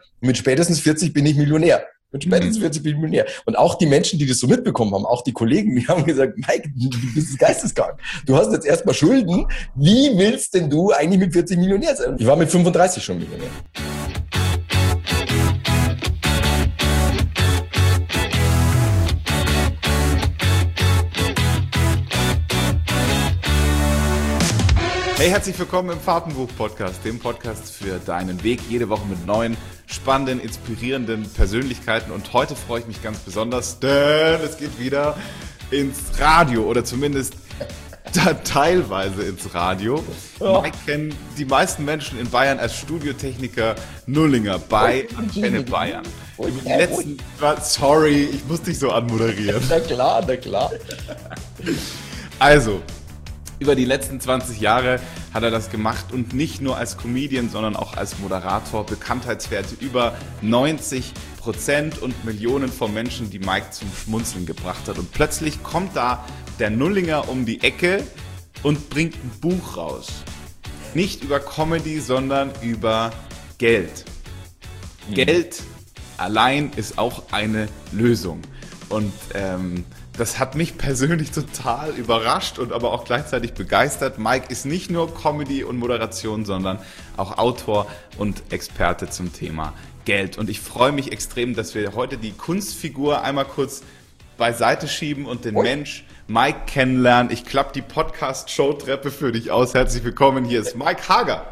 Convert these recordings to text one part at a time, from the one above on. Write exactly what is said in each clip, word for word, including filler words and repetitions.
mit spätestens vierzig bin ich Millionär. Mit spätestens vierzig bin ich Millionär. Und auch die Menschen, die das so mitbekommen haben, auch die Kollegen, die haben gesagt, Mike, du bist geisteskrank. Du hast jetzt erstmal Schulden. Wie willst denn du eigentlich mit vierzig Millionär sein? Ich war mit fünfunddreißig schon Millionär. Hey, herzlich willkommen im Fahrtenbuch-Podcast, dem Podcast für deinen Weg, jede Woche mit neuen, spannenden, inspirierenden Persönlichkeiten. Und heute freue ich mich ganz besonders, denn es geht wieder ins Radio oder zumindest da teilweise ins Radio. Ja. Mike kennen die meisten Menschen in Bayern als Studiotechniker Nullinger bei Antenne Bayern. Über die letzten, sorry, ich muss dich so anmoderieren. Na klar, na klar. Also, über die letzten zwanzig Jahre hat er das gemacht und nicht nur als Comedian, sondern auch als Moderator. Bekanntheitswerte über neunzig Prozent und Millionen von Menschen, die Mike zum Schmunzeln gebracht hat. Und plötzlich kommt da der Nullinger um die Ecke und bringt ein Buch raus. Nicht über Comedy, sondern über Geld. Mhm. Geld allein ist auch eine Lösung. Und ähm, das hat mich persönlich total überrascht und aber auch gleichzeitig begeistert. Mike ist nicht nur Comedy und Moderation, sondern auch Autor und Experte zum Thema Geld. Und ich freue mich extrem, dass wir heute die Kunstfigur einmal kurz beiseite schieben und den Mensch Mike kennenlernen. Ich klappe die Podcast-Show-Treppe für dich aus. Herzlich willkommen, hier ist Mike Hager.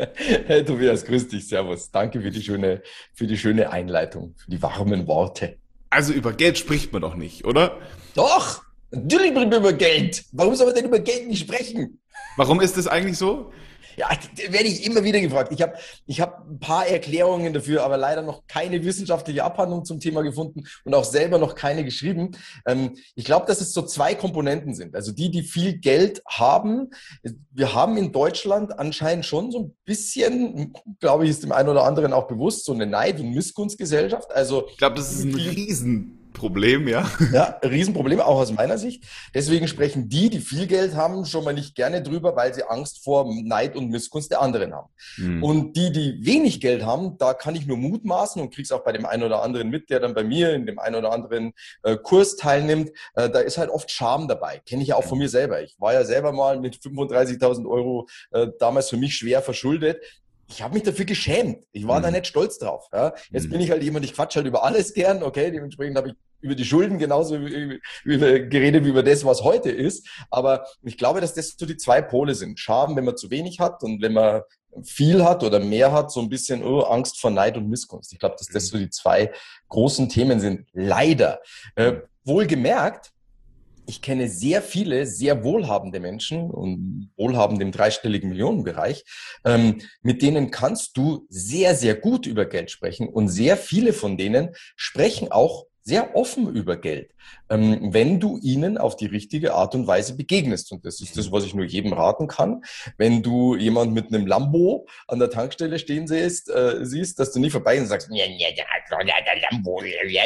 Hey Tobias, grüß dich, servus. Danke für die schöne, für die schöne Einleitung, für die warmen Worte. Also über Geld spricht man doch nicht, oder? Doch, natürlich spricht man über Geld. Warum soll man denn über Geld nicht sprechen? Warum ist das eigentlich so? Ja, da werde ich immer wieder gefragt. Ich habe ich hab ein paar Erklärungen dafür, aber leider noch keine wissenschaftliche Abhandlung zum Thema gefunden und auch selber noch keine geschrieben. Ähm, ich glaube, dass es so zwei Komponenten sind. Also die, die viel Geld haben. Wir haben in Deutschland anscheinend schon so ein bisschen, glaube ich, ist dem einen oder anderen auch bewusst, so eine Neid- und Missgunstgesellschaft. Also ich glaube, das ist ein Riesen Problem, ja. Ja, Riesenproblem, auch aus meiner Sicht. Deswegen sprechen die, die viel Geld haben, schon mal nicht gerne drüber, weil sie Angst vor Neid und Missgunst der anderen haben. Mhm. Und die, die wenig Geld haben, da kann ich nur mutmaßen und krieg's auch bei dem einen oder anderen mit, der dann bei mir in dem einen oder anderen äh, Kurs teilnimmt. Äh, da ist halt oft Scham dabei. Kenne ich ja auch von mir selber. Ich war ja selber mal mit fünfunddreißigtausend Euro äh, damals für mich schwer verschuldet. Ich habe mich dafür geschämt. Ich war mhm. da nicht stolz drauf. Ja. Jetzt mhm. bin ich halt jemand, ich quatsch halt über alles gern. Okay, dementsprechend habe ich über die Schulden genauso über, geredet wie über das, was heute ist. Aber ich glaube, dass das so die zwei Pole sind. Scham, wenn man zu wenig hat, und wenn man viel hat oder mehr hat, so ein bisschen oh, Angst vor Neid und Missgunst. Ich glaube, dass das so die zwei großen Themen sind. Leider. Äh, wohlgemerkt, ich kenne sehr viele, sehr wohlhabende Menschen und wohlhabende im dreistelligen Millionenbereich, ähm, mit denen kannst du sehr, sehr gut über Geld sprechen. Und sehr viele von denen sprechen auch sehr offen über Geld, ähm, wenn du ihnen auf die richtige Art und Weise begegnest. Und das ist das, was ich nur jedem raten kann. Wenn du jemand mit einem Lambo an der Tankstelle stehen siehst, äh, siehst, dass du nicht vorbei und sagst, ja, ja, der Lambo, ja,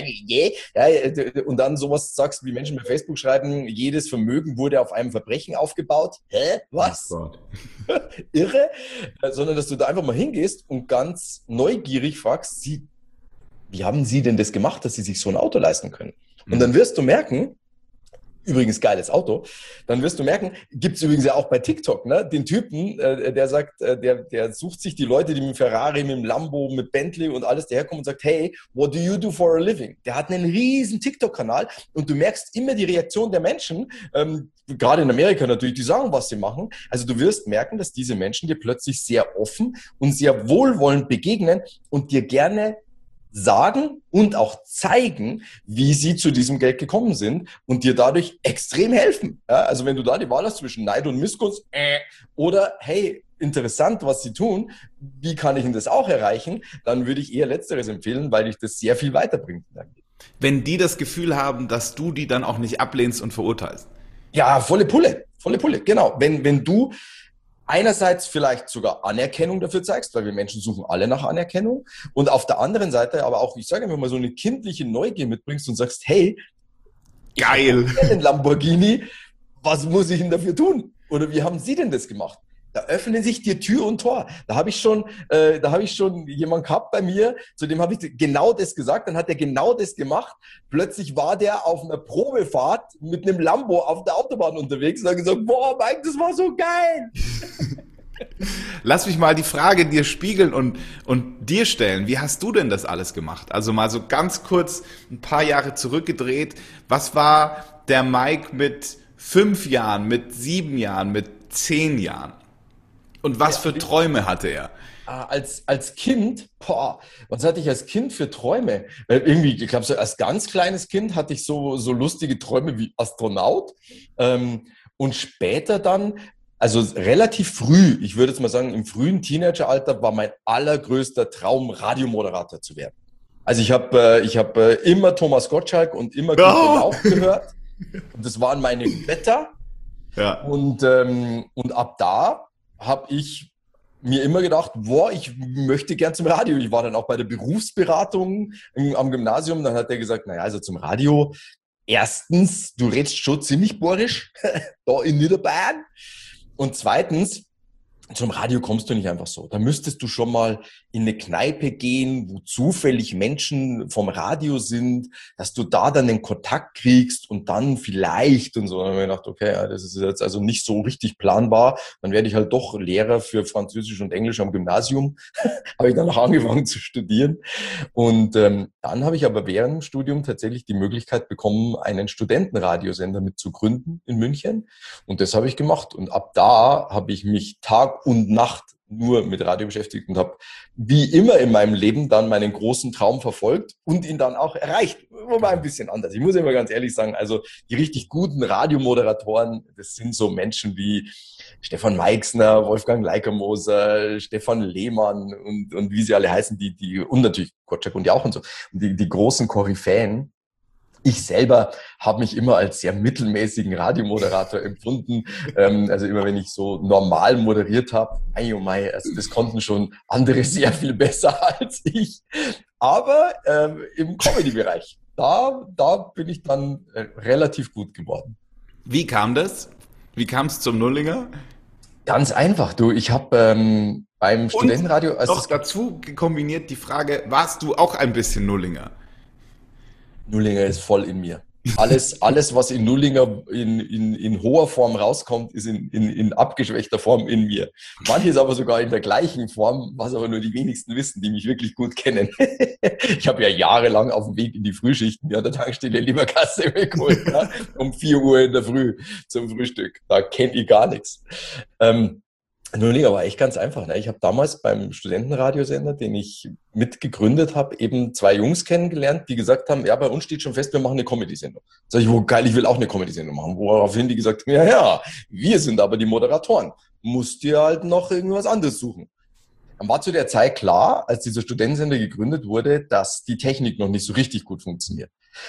ja, und dann sowas sagst, wie Menschen bei Facebook schreiben, jedes Vermögen wurde auf einem Verbrechen aufgebaut. Hä? Was? Oh Irre? Äh, sondern, dass du da einfach mal hingehst und ganz neugierig fragst, sie wie haben Sie denn das gemacht, dass Sie sich so ein Auto leisten können? Und dann wirst du merken, übrigens geiles Auto, dann wirst du merken, gibt's übrigens ja auch bei TikTok, ne, den Typen, äh, der sagt, äh, der der sucht sich die Leute, die mit dem Ferrari, mit dem Lambo, mit Bentley und alles daherkommen und sagt, hey, what do you do for a living? Der hat einen riesen TikTok-Kanal und du merkst immer die Reaktion der Menschen, ähm, gerade in Amerika natürlich, die sagen, was sie machen. Also du wirst merken, dass diese Menschen dir plötzlich sehr offen und sehr wohlwollend begegnen und dir gerne sagen und auch zeigen, wie sie zu diesem Geld gekommen sind und dir dadurch extrem helfen. Ja, also wenn du da die Wahl hast zwischen Neid und Missgunst äh, oder hey, interessant, was sie tun, wie kann ich denn das auch erreichen, dann würde ich eher Letzteres empfehlen, weil dich das sehr viel weiterbringt. Wenn die das Gefühl haben, dass du die dann auch nicht ablehnst und verurteilst. Ja, volle Pulle, volle Pulle, genau. Wenn, wenn du einerseits vielleicht sogar Anerkennung dafür zeigst, weil wir Menschen suchen alle nach Anerkennung. Und auf der anderen Seite aber auch, ich sage einfach mal, so eine kindliche Neugier mitbringst und sagst, hey, geil, ich habe einen Lamborghini, was muss ich denn dafür tun? Oder wie haben Sie denn das gemacht? Da öffnen sich dir Tür und Tor. Da habe ich schon, äh, da habe ich schon jemanden gehabt bei mir, zu dem habe ich genau das gesagt, dann hat er genau das gemacht. Plötzlich war der auf einer Probefahrt mit einem Lambo auf der Autobahn unterwegs und hat gesagt, boah, Mike, das war so geil. Lass mich mal die Frage dir spiegeln und, und dir stellen. Wie hast du denn das alles gemacht? Also mal so ganz kurz ein paar Jahre zurückgedreht. Was war der Mike mit fünf Jahren, mit sieben Jahren, mit zehn Jahren? Und was für Träume hatte er? Als, als Kind, boah, was hatte ich als Kind für Träume? Weil irgendwie, ich glaube, so als ganz kleines Kind hatte ich so, so lustige Träume wie Astronaut. Ähm, und später dann, also relativ früh, ich würde jetzt mal sagen, im frühen Teenageralter war mein allergrößter Traum, Radiomoderator zu werden. Also ich habe äh, ich hab, äh, immer Thomas Gottschalk und immer Günther Oh. Jauch gehört. Und das waren meine Wetter. Ja. Und, ähm, und ab da habe ich mir immer gedacht, boah, ich möchte gern zum Radio. Ich war dann auch bei der Berufsberatung am Gymnasium. Dann hat er gesagt, naja, also zum Radio. Erstens, du redest schon ziemlich bohrisch, da in Niederbayern. Und zweitens, zum Radio kommst du nicht einfach so. Da müsstest du schon mal in eine Kneipe gehen, wo zufällig Menschen vom Radio sind, dass du da dann den Kontakt kriegst und dann vielleicht und so. Dann habe ich gedacht, okay, ja, das ist jetzt also nicht so richtig planbar. Dann werde ich halt doch Lehrer für Französisch und Englisch am Gymnasium. Habe ich dann auch angefangen zu studieren. Und ähm, dann habe ich aber während dem Studium tatsächlich die Möglichkeit bekommen, einen Studentenradiosender mit zu gründen in München. Und das habe ich gemacht. Und ab da habe ich mich Tag und Nacht nur mit Radio beschäftigt und habe wie immer in meinem Leben dann meinen großen Traum verfolgt und ihn dann auch erreicht. Wobei ein bisschen anders. Ich muss immer ganz ehrlich sagen, also die richtig guten Radiomoderatoren, das sind so Menschen wie Stefan Meixner, Wolfgang Leikermoser, Stefan Lehmann und, und wie sie alle heißen, die, die, und natürlich Gottschalk und Jauch und so, und die, die großen Koryphäen. Ich selber habe mich immer als sehr mittelmäßigen Radiomoderator empfunden. Ähm, also immer wenn ich so normal moderiert habe, ei oh mei, also das konnten schon andere sehr viel besser als ich. Aber ähm, im Comedy-Bereich, da, da bin ich dann äh, relativ gut geworden. Wie kam das? Wie kam es zum Nullinger? Ganz einfach, du. Ich habe ähm, beim Studentenradio... Also noch dazu kombiniert die Frage, warst du auch ein bisschen Nullinger? Nullinger ist voll in mir. Alles, alles was in Nullinger in, in, in hoher Form rauskommt, ist in, in, in abgeschwächter Form in mir. Manches aber sogar in der gleichen Form, was aber nur die wenigsten wissen, die mich wirklich gut kennen. Ich habe ja jahrelang auf dem Weg in die Frühschichten ja, der Tankstelle Lieberkasse weggeholt, ja, um vier Uhr in der Früh zum Frühstück. Da kenne ich gar nichts. Ähm, Nullinger war echt ganz einfach. Ne? Ich habe damals beim Studentenradiosender, den ich mitgegründet habe, eben zwei Jungs kennengelernt, die gesagt haben, ja, bei uns steht schon fest, wir machen eine Comedy-Sendung. Sag ich, wo geil, ich will auch eine Comedy-Sendung machen. Woraufhin die gesagt haben, ja, ja, wir sind aber die Moderatoren. Musst dir halt noch irgendwas anderes suchen. Dann war zu der Zeit klar, als dieser Studentensender gegründet wurde, dass die Technik noch nicht so richtig gut funktioniert.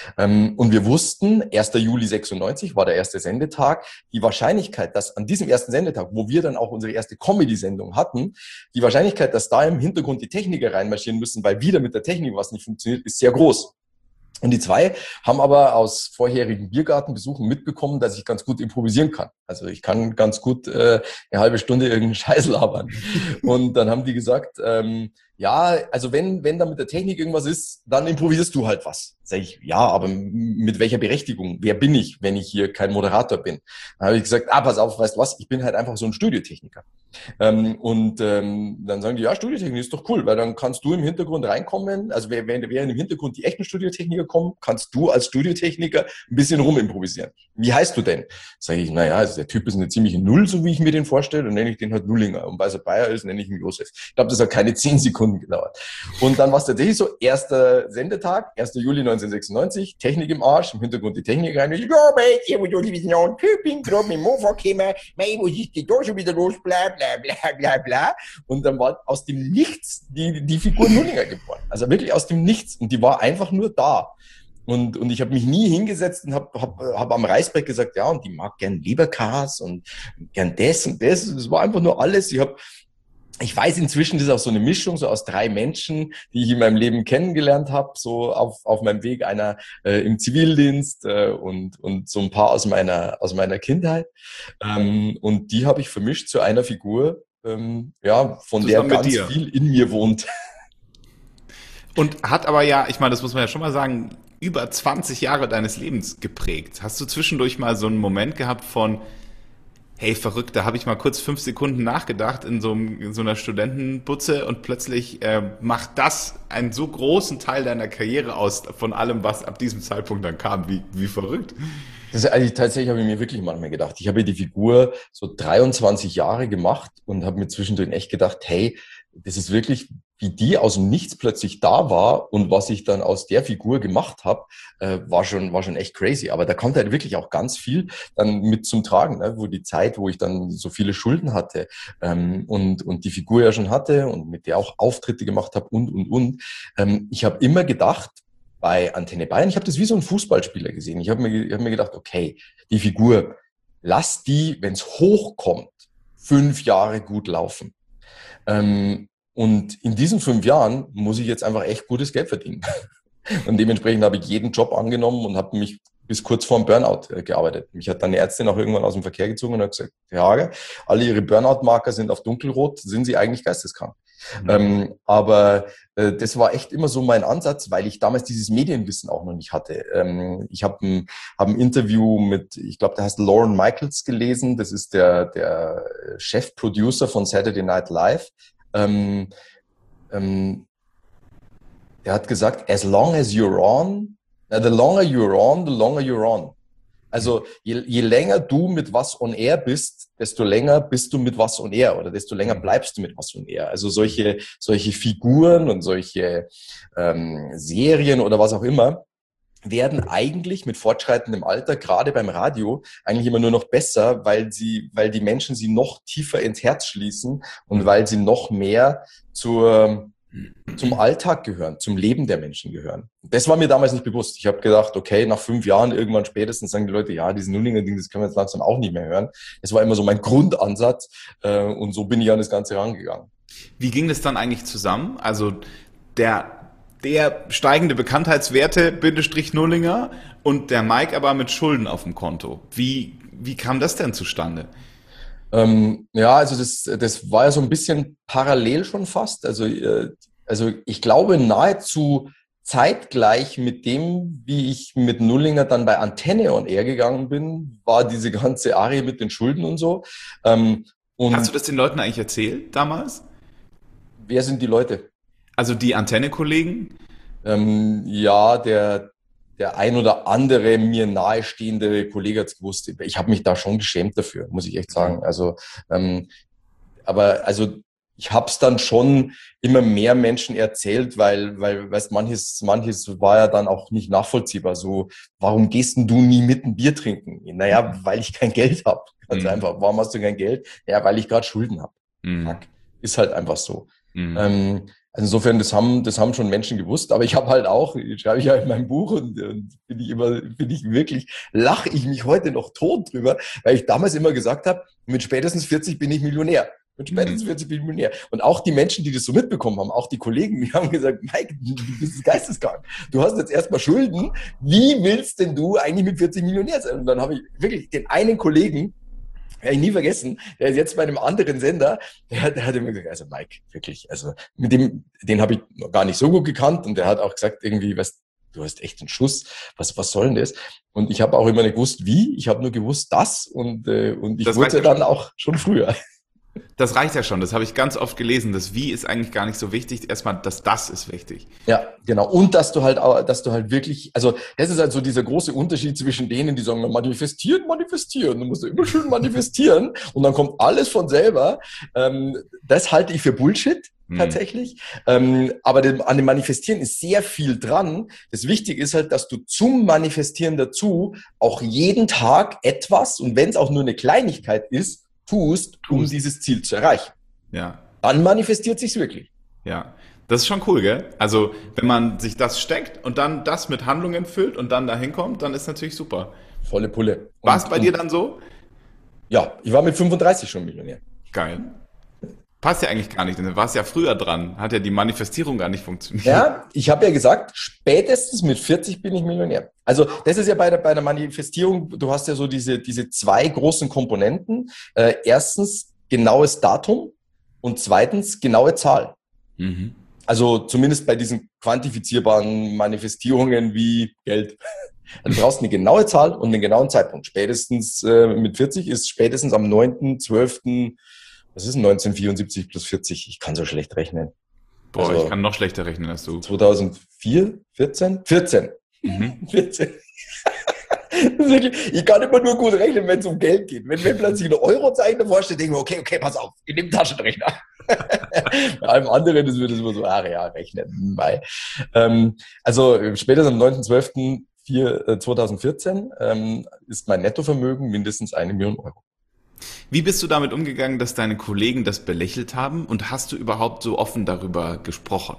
Und wir wussten, erster Juli sechsundneunzig war der erste Sendetag, die Wahrscheinlichkeit, dass an diesem ersten Sendetag, wo wir dann auch unsere erste Comedy-Sendung hatten, die Wahrscheinlichkeit, dass da im Hintergrund die Techniker reinmarschieren müssen, weil wieder mit der Technik was nicht funktioniert, ist sehr groß. Und die zwei haben aber aus vorherigen Biergartenbesuchen mitbekommen, dass ich ganz gut improvisieren kann. Also ich kann ganz gut äh, eine halbe Stunde irgendeinen Scheiß labern. Und dann haben die gesagt, ähm, ja, also wenn wenn da mit der Technik irgendwas ist, dann improvisierst du halt was. Sag ich, ja, aber mit welcher Berechtigung? Wer bin ich, wenn ich hier kein Moderator bin? Dann habe ich gesagt, ah, pass auf, weißt du was, ich bin halt einfach so ein Studiotechniker. Ähm, und ähm, dann sagen die, ja, Studiotechnik ist doch cool, weil dann kannst du im Hintergrund reinkommen, also während, während im Hintergrund die echten Studiotechniker kommen, kannst du als Studiotechniker ein bisschen rumimprovisieren. Wie heißt du denn? Sag ich, naja, also der Typ ist eine ziemliche Null, so wie ich mir den vorstelle, und nenne ich den halt Nullinger. Und weil er Bayer ist, nenne ich ihn Josef. Ich glaube, das hat keine zehn Sekunden gedauert. Und dann war es tatsächlich so, erster Sendetag, erster Juli neunzehnhundertsechsundneunzig, Technik im Arsch, im Hintergrund die Technik rein. Ich, ja, mate, hier, wo du die neuen Typen, gerade mit dem Mofa gekommen, mate, wo ist die da schon wieder los, bla, bla, bla, bla, bla. Und dann war aus dem Nichts die, die Figur Nullinger geboren. Also wirklich aus dem Nichts. Und die war einfach nur da. Und, und ich habe mich nie hingesetzt und habe hab, hab am Reißbrett gesagt, ja, und die mag gern Leberkas und gern das und das. Es war einfach nur alles. Ich habe Ich weiß inzwischen, das ist auch so eine Mischung so aus drei Menschen, die ich in meinem Leben kennengelernt habe, so auf, auf meinem Weg, einer äh, im Zivildienst äh, und, und so ein paar aus meiner, aus meiner Kindheit. Ähm, und die habe ich vermischt zu einer Figur, ähm, ja, von der Zusammen mit ganz dir. viel in mir wohnt. Und hat aber ja, ich meine, das muss man ja schon mal sagen, über zwanzig Jahre deines Lebens geprägt. Hast du zwischendurch mal so einen Moment gehabt von, hey, verrückt, da habe ich mal kurz fünf Sekunden nachgedacht in so, einem, in so einer Studentenbutze und plötzlich äh, macht das einen so großen Teil deiner Karriere aus, von allem, was ab diesem Zeitpunkt dann kam. Wie, wie verrückt. Das ist eigentlich tatsächlich, habe ich mir wirklich manchmal gedacht. Ich habe die Figur so dreiundzwanzig Jahre gemacht und habe mir zwischendrin echt gedacht, hey, das ist wirklich, wie die aus dem Nichts plötzlich da war und was ich dann aus der Figur gemacht habe, äh, war schon, war schon echt crazy. Aber da kommt halt wirklich auch ganz viel dann mit zum Tragen, ne? Wo die Zeit, wo ich dann so viele Schulden hatte ähm, und, und die Figur ja schon hatte und mit der auch Auftritte gemacht habe und, und, und. Ähm, ich habe immer gedacht, bei Antenne Bayern, ich habe das wie so ein Fußballspieler gesehen. Ich habe mir, ich hab mir gedacht, okay, die Figur, lass die, wenn es hochkommt, fünf Jahre gut laufen. Ähm, und in diesen fünf Jahren muss ich jetzt einfach echt gutes Geld verdienen. Und dementsprechend habe ich jeden Job angenommen und habe mich bis kurz vorm Burnout äh, gearbeitet. Mich hat dann eine Ärztin auch irgendwann aus dem Verkehr gezogen und hat gesagt, Herr Hager, alle Ihre Burnout-Marker sind auf dunkelrot, sind Sie eigentlich geisteskrank? Mhm. Ähm, aber äh, das war echt immer so mein Ansatz, weil ich damals dieses Medienwissen auch noch nicht hatte. Ähm, ich habe ein, hab ein Interview mit, ich glaube, der heißt Lorne Michaels gelesen. Das ist der, der Chef-Producer von Saturday Night Live. Ähm, ähm, der hat gesagt, as long as you're on, the longer you're on, the longer you're on. Also je, je länger du mit was on air bist, desto länger bist du mit was on air oder desto länger bleibst du mit was on air. Also solche, solche Figuren und solche ähm, Serien oder was auch immer werden eigentlich mit fortschreitendem Alter, gerade beim Radio, eigentlich immer nur noch besser, weil sie, weil die Menschen sie noch tiefer ins Herz schließen und weil sie noch mehr zur zum Alltag gehören, zum Leben der Menschen gehören. Das war mir damals nicht bewusst. Ich habe gedacht, okay, nach fünf Jahren irgendwann spätestens sagen die Leute, ja, diesen Nullinger-Ding, das können wir jetzt langsam auch nicht mehr hören. Das war immer so mein Grundansatz äh, und so bin ich an das Ganze rangegangen. Wie ging das dann eigentlich zusammen? Also der, der steigende Bekanntheitswerte, Bindestrich Nullinger und der Mike aber mit Schulden auf dem Konto. Wie, wie kam das denn zustande? Ähm, ja, also das, das war ja so ein bisschen parallel schon fast. Also, äh, also ich glaube nahezu zeitgleich mit dem, wie ich mit Nullinger dann bei Antenne on Air gegangen bin, war diese ganze Arie mit den Schulden und so. Ähm, und Hast du das den Leuten eigentlich erzählt damals? wer sind die Leute? Also die Antenne-Kollegen? Ähm, ja, der, der ein oder andere mir nahestehende Kollege hat es gewusst. Ich habe mich da schon geschämt dafür, muss ich echt sagen. Also, ähm, aber also ich habe es dann schon immer mehr Menschen erzählt, weil, weil, weißt, manches, manches war ja dann auch nicht nachvollziehbar. So, warum gehst denn du nie mit ein Bier trinken? Naja, weil ich kein Geld habe. Ganz mhm. einfach. Warum hast du kein Geld? Ja, weil ich gerade Schulden habe. Mhm. Ist halt einfach so. Mhm. Ähm, Also insofern, das haben, das haben schon Menschen gewusst, aber ich habe halt auch, schreibe ich ja in meinem Buch und, und bin ich immer, bin ich wirklich, lache ich mich heute noch tot drüber, weil ich damals immer gesagt habe, mit spätestens vierzig bin ich Millionär. Mit spätestens vierzig bin ich Millionär. Und auch die Menschen, die das so mitbekommen haben, auch die Kollegen, die haben gesagt, Mike, du bist geisteskrank. Du hast jetzt erstmal Schulden. Wie willst denn du eigentlich mit vierzig Millionär sein? Und dann habe ich wirklich den einen Kollegen, werde ich nie vergessen, der ist jetzt bei einem anderen Sender, der, der hat immer gesagt, also Mike, wirklich, also mit dem, den habe ich noch gar nicht so gut gekannt und der hat auch gesagt, irgendwie, was, du hast echt einen Schuss, was, was soll denn das? Und ich habe auch immer nicht gewusst, wie, ich habe nur gewusst, das und, äh, und ich wusste dann auch schon früher. Das reicht ja schon, das habe ich ganz oft gelesen. Das Wie ist eigentlich gar nicht so wichtig. Erstmal das Das ist wichtig. Ja, genau. Und dass du halt auch, dass du halt wirklich, also das ist halt so dieser große Unterschied zwischen denen, die sagen, manifestieren, manifestieren. Du musst ja immer schön manifestieren und dann kommt alles von selber. Ähm, das halte ich für Bullshit. Tatsächlich. Hm. Ähm, aber dem, an dem Manifestieren ist sehr viel dran. Das Wichtige ist halt, dass du zum Manifestieren dazu auch jeden Tag etwas, und wenn es auch nur eine Kleinigkeit ist, tust, um tust. dieses Ziel zu erreichen. Ja. Dann manifestiert sich's wirklich. Ja. Das ist schon cool, gell? Also, wenn man sich das steckt und dann das mit Handlungen füllt und dann dahin kommt, dann ist natürlich super. Volle Pulle. War es bei dir dann so? Ja, ich war mit fünfunddreißig schon Millionär. Geil. passt ja eigentlich gar nicht, denn du warst ja früher dran, hat ja die Manifestierung gar nicht funktioniert. Ja, ich habe ja gesagt, spätestens mit vierzig bin ich Millionär. Also das ist ja bei der, bei der Manifestierung, du hast ja so diese, diese zwei großen Komponenten. Äh, erstens genaues Datum und zweitens genaue Zahl. Mhm. Also zumindest bei diesen quantifizierbaren Manifestierungen wie Geld. Also du brauchst eine genaue Zahl und einen genauen Zeitpunkt. Spätestens äh, mit vierzig ist spätestens am neunten zwölften Was ist denn neunzehnhundertvierundsiebzig plus vierzig? Ich kann so schlecht rechnen. Boah, also, ich kann noch schlechter rechnen als du. zweitausendvier? vierzehn? vierzehn. Mhm. vierzehn. Wirklich, ich kann immer nur gut rechnen, wenn es um Geld geht. Wenn mir plötzlich eine Eurozeichen davor steht, denke ich mir, okay, okay, pass auf, in dem Taschenrechner. Bei allem anderen ist mir das immer so, ah ja, rechnen. Ähm, also spätestens am neunten zwölften zweitausendvierzehn ähm, ist mein Nettovermögen mindestens eine Million Euro. Wie bist du damit umgegangen, dass deine Kollegen das belächelt haben und hast du überhaupt so offen darüber gesprochen?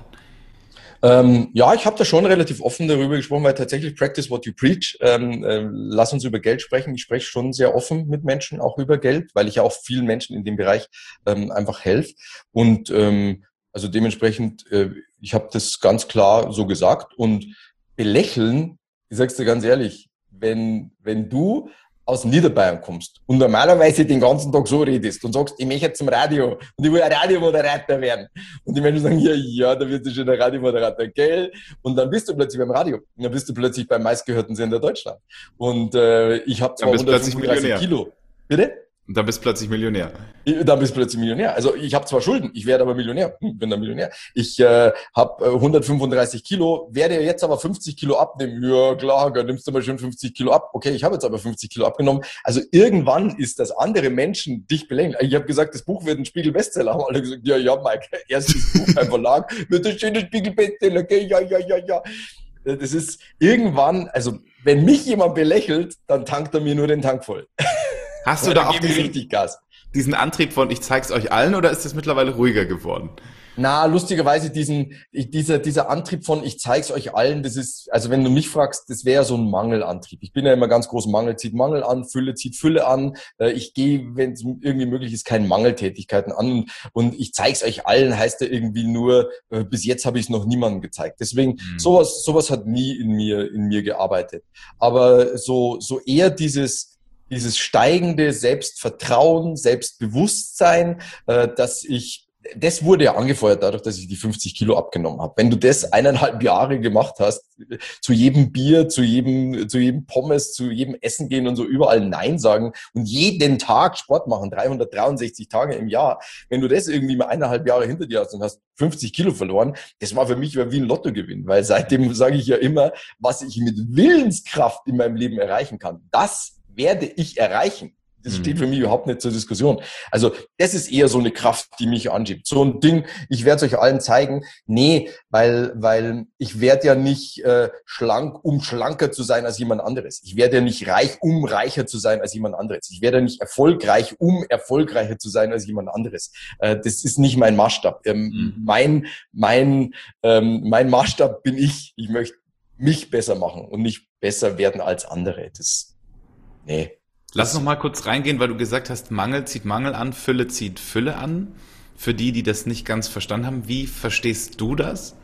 Ähm, ja, ich habe da schon relativ offen darüber gesprochen, weil tatsächlich practice what you preach. Ähm, äh, lass uns über Geld sprechen. Ich spreche schon sehr offen mit Menschen, auch über Geld, weil ich ja auch vielen Menschen in dem Bereich ähm, einfach helfe. Und ähm, also dementsprechend, äh, ich habe das ganz klar so gesagt. Und belächeln, ich sag's dir ganz ehrlich, wenn wenn du aus Niederbayern kommst und normalerweise den ganzen Tag so redest und sagst, ich möchte zum Radio und ich will ein Radiomoderator werden. Und die Menschen sagen, ja, ja, da wirst du schon ein Radiomoderator, gell? Und dann bist du plötzlich beim Radio. Und dann bist du plötzlich beim meistgehörten Sender Deutschland. Und äh, ich habe zwar hundertfünfunddreißig Kilo. Bitte? Und dann bist du plötzlich Millionär. Dann bist du plötzlich Millionär. Also ich habe zwar Schulden, ich werde aber Millionär. Hm, bin dann Millionär. Ich äh, habe äh, hundertfünfunddreißig Kilo, werde jetzt aber fünfzig Kilo abnehmen. Ja klar, dann nimmst du mal schon fünfzig Kilo ab. Okay, ich habe jetzt aber fünfzig Kilo abgenommen. Also irgendwann ist das andere Menschen dich belächeln. Ich habe gesagt, das Buch wird ein Spiegel-Bestseller. Haben alle gesagt, ja, ja, Mike, erstes Buch beim Verlag wird ein schöner Spiegel-Bestseller. Okay, ja, ja, ja, ja. Das ist irgendwann, also wenn mich jemand belächelt, dann tankt er mir nur den Tank voll. Hast du da auch diesen, diesen Antrieb von, ich zeig's euch allen, oder ist das mittlerweile ruhiger geworden? Na, lustigerweise diesen, dieser, dieser Antrieb von, ich zeig's euch allen, das ist, also wenn du mich fragst, das wäre so ein Mangelantrieb. Ich bin ja immer ganz groß, Mangel zieht Mangel an, Fülle zieht Fülle an. Ich gehe, wenn es irgendwie möglich ist, keine Mangeltätigkeiten an. Und ich zeig's euch allen heißt ja irgendwie nur, bis jetzt habe ich es noch niemandem gezeigt. Deswegen, mhm. sowas, sowas hat nie in mir, in mir gearbeitet. Aber so, so eher dieses, dieses steigende Selbstvertrauen, Selbstbewusstsein, äh, dass ich, das wurde ja angefeuert dadurch, dass ich die fünfzig Kilo abgenommen habe. Wenn du das eineinhalb Jahre gemacht hast, zu jedem Bier, zu jedem, zu jedem Pommes, zu jedem Essen gehen und so überall Nein sagen und jeden Tag Sport machen, dreihundertdreiundsechzig Tage im Jahr, wenn du das irgendwie mal eineinhalb Jahre hinter dir hast und hast fünfzig Kilo verloren, das war für mich wie ein Lottogewinn, weil seitdem sage ich ja immer, was ich mit Willenskraft in meinem Leben erreichen kann, das werde ich erreichen. Das steht für mich überhaupt nicht zur Diskussion. Also das ist eher so eine Kraft, die mich anschiebt. So ein Ding, ich werde es euch allen zeigen. Nee, weil weil ich werde ja nicht äh, schlank, um schlanker zu sein als jemand anderes. Ich werde ja nicht reich, um reicher zu sein als jemand anderes. Ich werde ja nicht erfolgreich, um erfolgreicher zu sein als jemand anderes. Äh, das ist nicht mein Maßstab. Ähm, mhm. Mein mein ähm, mein Maßstab bin ich. Ich möchte mich besser machen und nicht besser werden als andere. Das Nee. Lass noch mal kurz reingehen, weil du gesagt hast, Mangel zieht Mangel an, Fülle zieht Fülle an. Für die, die das nicht ganz verstanden haben, wie verstehst du das?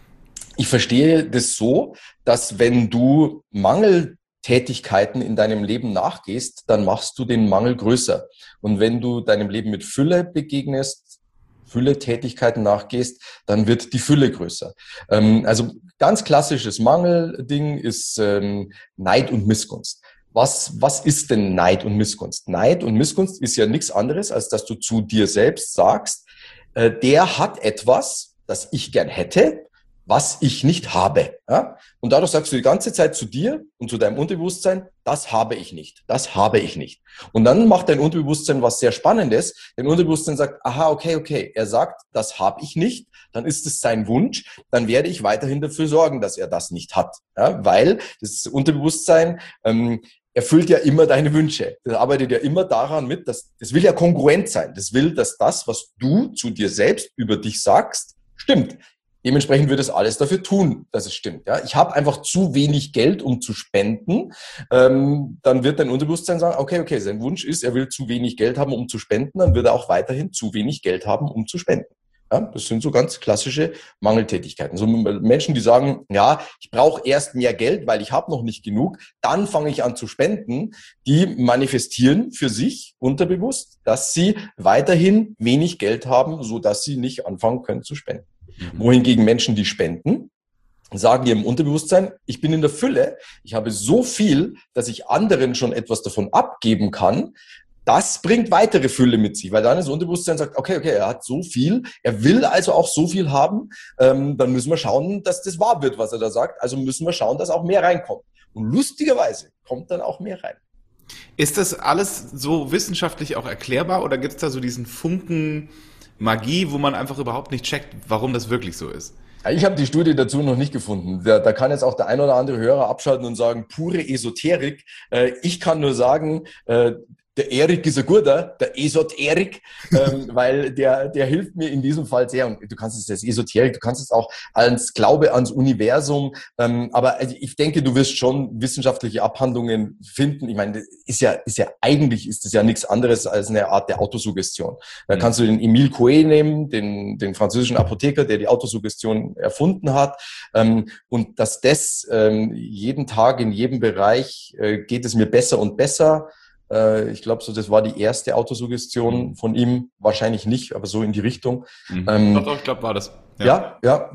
Ich verstehe das so, dass wenn du Mangeltätigkeiten in deinem Leben nachgehst, dann machst du den Mangel größer. Und wenn du deinem Leben mit Fülle begegnest, Fülle-Tätigkeiten nachgehst, dann wird die Fülle größer. Also ganz klassisches Mangelding ist Neid und Missgunst. Was, was ist denn Neid und Missgunst? Neid und Missgunst ist ja nichts anderes, als dass du zu dir selbst sagst, äh, der hat etwas, das ich gern hätte, was ich nicht habe. Ja? Und dadurch sagst du die ganze Zeit zu dir und zu deinem Unterbewusstsein, das habe ich nicht, das habe ich nicht. Und dann macht dein Unterbewusstsein was sehr Spannendes. Dein Unterbewusstsein sagt, aha, okay, okay, er sagt, das habe ich nicht, dann ist es sein Wunsch, dann werde ich weiterhin dafür sorgen, dass er das nicht hat. Ja? Weil das Unterbewusstsein ähm, erfüllt ja immer deine Wünsche. Das arbeitet ja immer daran mit, dass das will ja kongruent sein. Das will, dass das, was du zu dir selbst über dich sagst, stimmt. Dementsprechend wird es alles dafür tun, dass es stimmt. Ja? Ich habe einfach zu wenig Geld, um zu spenden. Ähm, dann wird dein Unterbewusstsein sagen, okay, okay, sein Wunsch ist, er will zu wenig Geld haben, um zu spenden. Dann wird er auch weiterhin zu wenig Geld haben, um zu spenden. Ja, das sind so ganz klassische Mangeltätigkeiten. So Menschen, die sagen, ja, ich brauche erst mehr Geld, weil ich habe noch nicht genug, dann fange ich an zu spenden, die manifestieren für sich unterbewusst, dass sie weiterhin wenig Geld haben, sodass sie nicht anfangen können zu spenden. Mhm. Wohingegen Menschen, die spenden, sagen ihrem Unterbewusstsein, ich bin in der Fülle, ich habe so viel, dass ich anderen schon etwas davon abgeben kann. Das bringt weitere Fülle mit sich, weil dann das Unterbewusstsein sagt, okay, okay, er hat so viel, er will also auch so viel haben, ähm, dann müssen wir schauen, dass das wahr wird, was er da sagt. Also müssen wir schauen, dass auch mehr reinkommt. Und lustigerweise kommt dann auch mehr rein. Ist das alles so wissenschaftlich auch erklärbar oder gibt es da so diesen Funken Magie, wo man einfach überhaupt nicht checkt, warum das wirklich so ist? Ich habe die Studie dazu noch nicht gefunden. Da, da kann jetzt auch der ein oder andere Hörer abschalten und sagen, pure Esoterik. Äh, ich kann nur sagen, äh, der Erik ist ein guter, der Esoterik, ähm, weil der der hilft mir in diesem Fall sehr. Und du kannst es als Esoterik, du kannst es auch als Glaube ans Universum. Ähm, aber ich denke, du wirst schon wissenschaftliche Abhandlungen finden. Ich meine, ist ja ist ja eigentlich ist das ja nichts anderes als eine Art der Autosuggestion. Da kannst du den Emile Coué nehmen, den den französischen Apotheker, der die Autosuggestion erfunden hat. Ähm, und dass das ähm, jeden Tag in jedem Bereich äh, geht es mir besser und besser. Ich glaube, so das war die erste Autosuggestion von ihm. Wahrscheinlich nicht, aber so in die Richtung. Mhm. Ähm, doch, doch, ich glaube, war das. Ja, ja. ja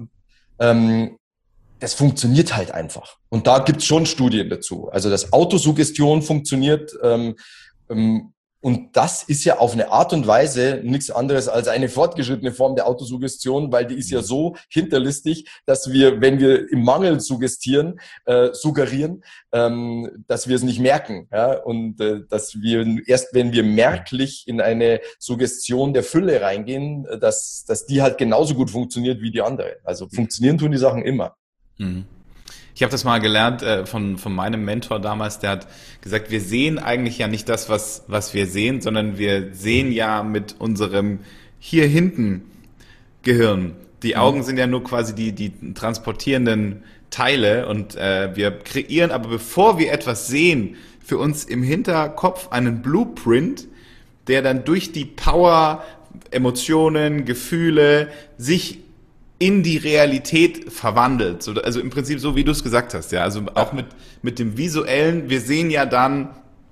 ähm, das funktioniert halt einfach. Und da gibt's schon Studien dazu. Also, dass Autosuggestion funktioniert. Ähm, ähm, und das ist ja auf eine Art und Weise nichts anderes als eine fortgeschrittene Form der Autosuggestion, weil die ist ja so hinterlistig, dass wir, wenn wir im Mangel suggestieren, äh, suggerieren, ähm, dass wir es nicht merken. Ja? Und äh, dass wir erst, wenn wir merklich in eine Suggestion der Fülle reingehen, dass, dass die halt genauso gut funktioniert wie die andere. Also funktionieren tun die Sachen immer. Mhm. Ich habe das mal gelernt äh, von von meinem Mentor damals, der hat gesagt, wir sehen eigentlich ja nicht das, was was wir sehen, sondern wir sehen ja mit unserem hier hinten Gehirn. Die Augen sind ja nur quasi die die transportierenden Teile und äh, wir kreieren aber, bevor wir etwas sehen, für uns im Hinterkopf einen Blueprint, der dann durch die Power, Emotionen, Gefühle sich in die Realität verwandelt. Also im Prinzip so, wie du es gesagt hast. Ja, also auch mit mit dem Visuellen. Wir sehen ja dann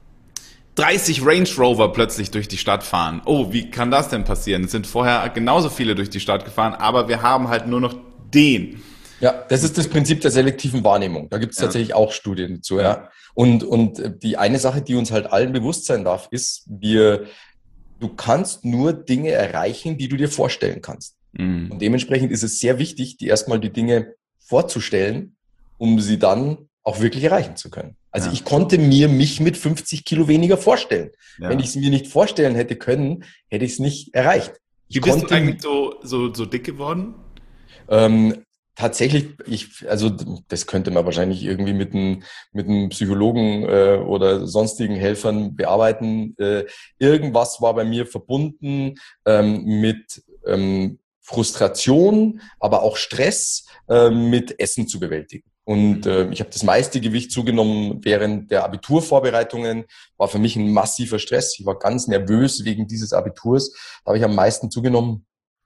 dreißig Range Rover plötzlich durch die Stadt fahren. Oh, wie kann das denn passieren? Es sind vorher genauso viele durch die Stadt gefahren, aber wir haben halt nur noch den. Ja, das ist das Prinzip der selektiven Wahrnehmung. Da gibt es ja. tatsächlich auch Studien dazu. Ja. ja. Und und die eine Sache, die uns halt allen bewusst sein darf, ist, wir du kannst nur Dinge erreichen, die du dir vorstellen kannst. Und dementsprechend ist es sehr wichtig, die erstmal die Dinge vorzustellen, um sie dann auch wirklich erreichen zu können. Also ja. ich konnte mir mich mit fünfzig Kilo weniger vorstellen. Ja. Wenn ich es mir nicht vorstellen hätte können, hätte ich es nicht erreicht. Ich Wie bist du eigentlich so, so, so dick geworden? Ähm, tatsächlich, ich, also das könnte man wahrscheinlich irgendwie mit einem mit einem Psychologen äh, oder sonstigen Helfern bearbeiten. Äh, irgendwas war bei mir verbunden ähm, mit ähm, Frustration, aber auch Stress äh, mit Essen zu bewältigen. Und äh, ich habe das meiste Gewicht zugenommen während der Abiturvorbereitungen. War für mich ein massiver Stress. Ich war ganz nervös wegen dieses Abiturs. Da habe ich am meisten zugenommen.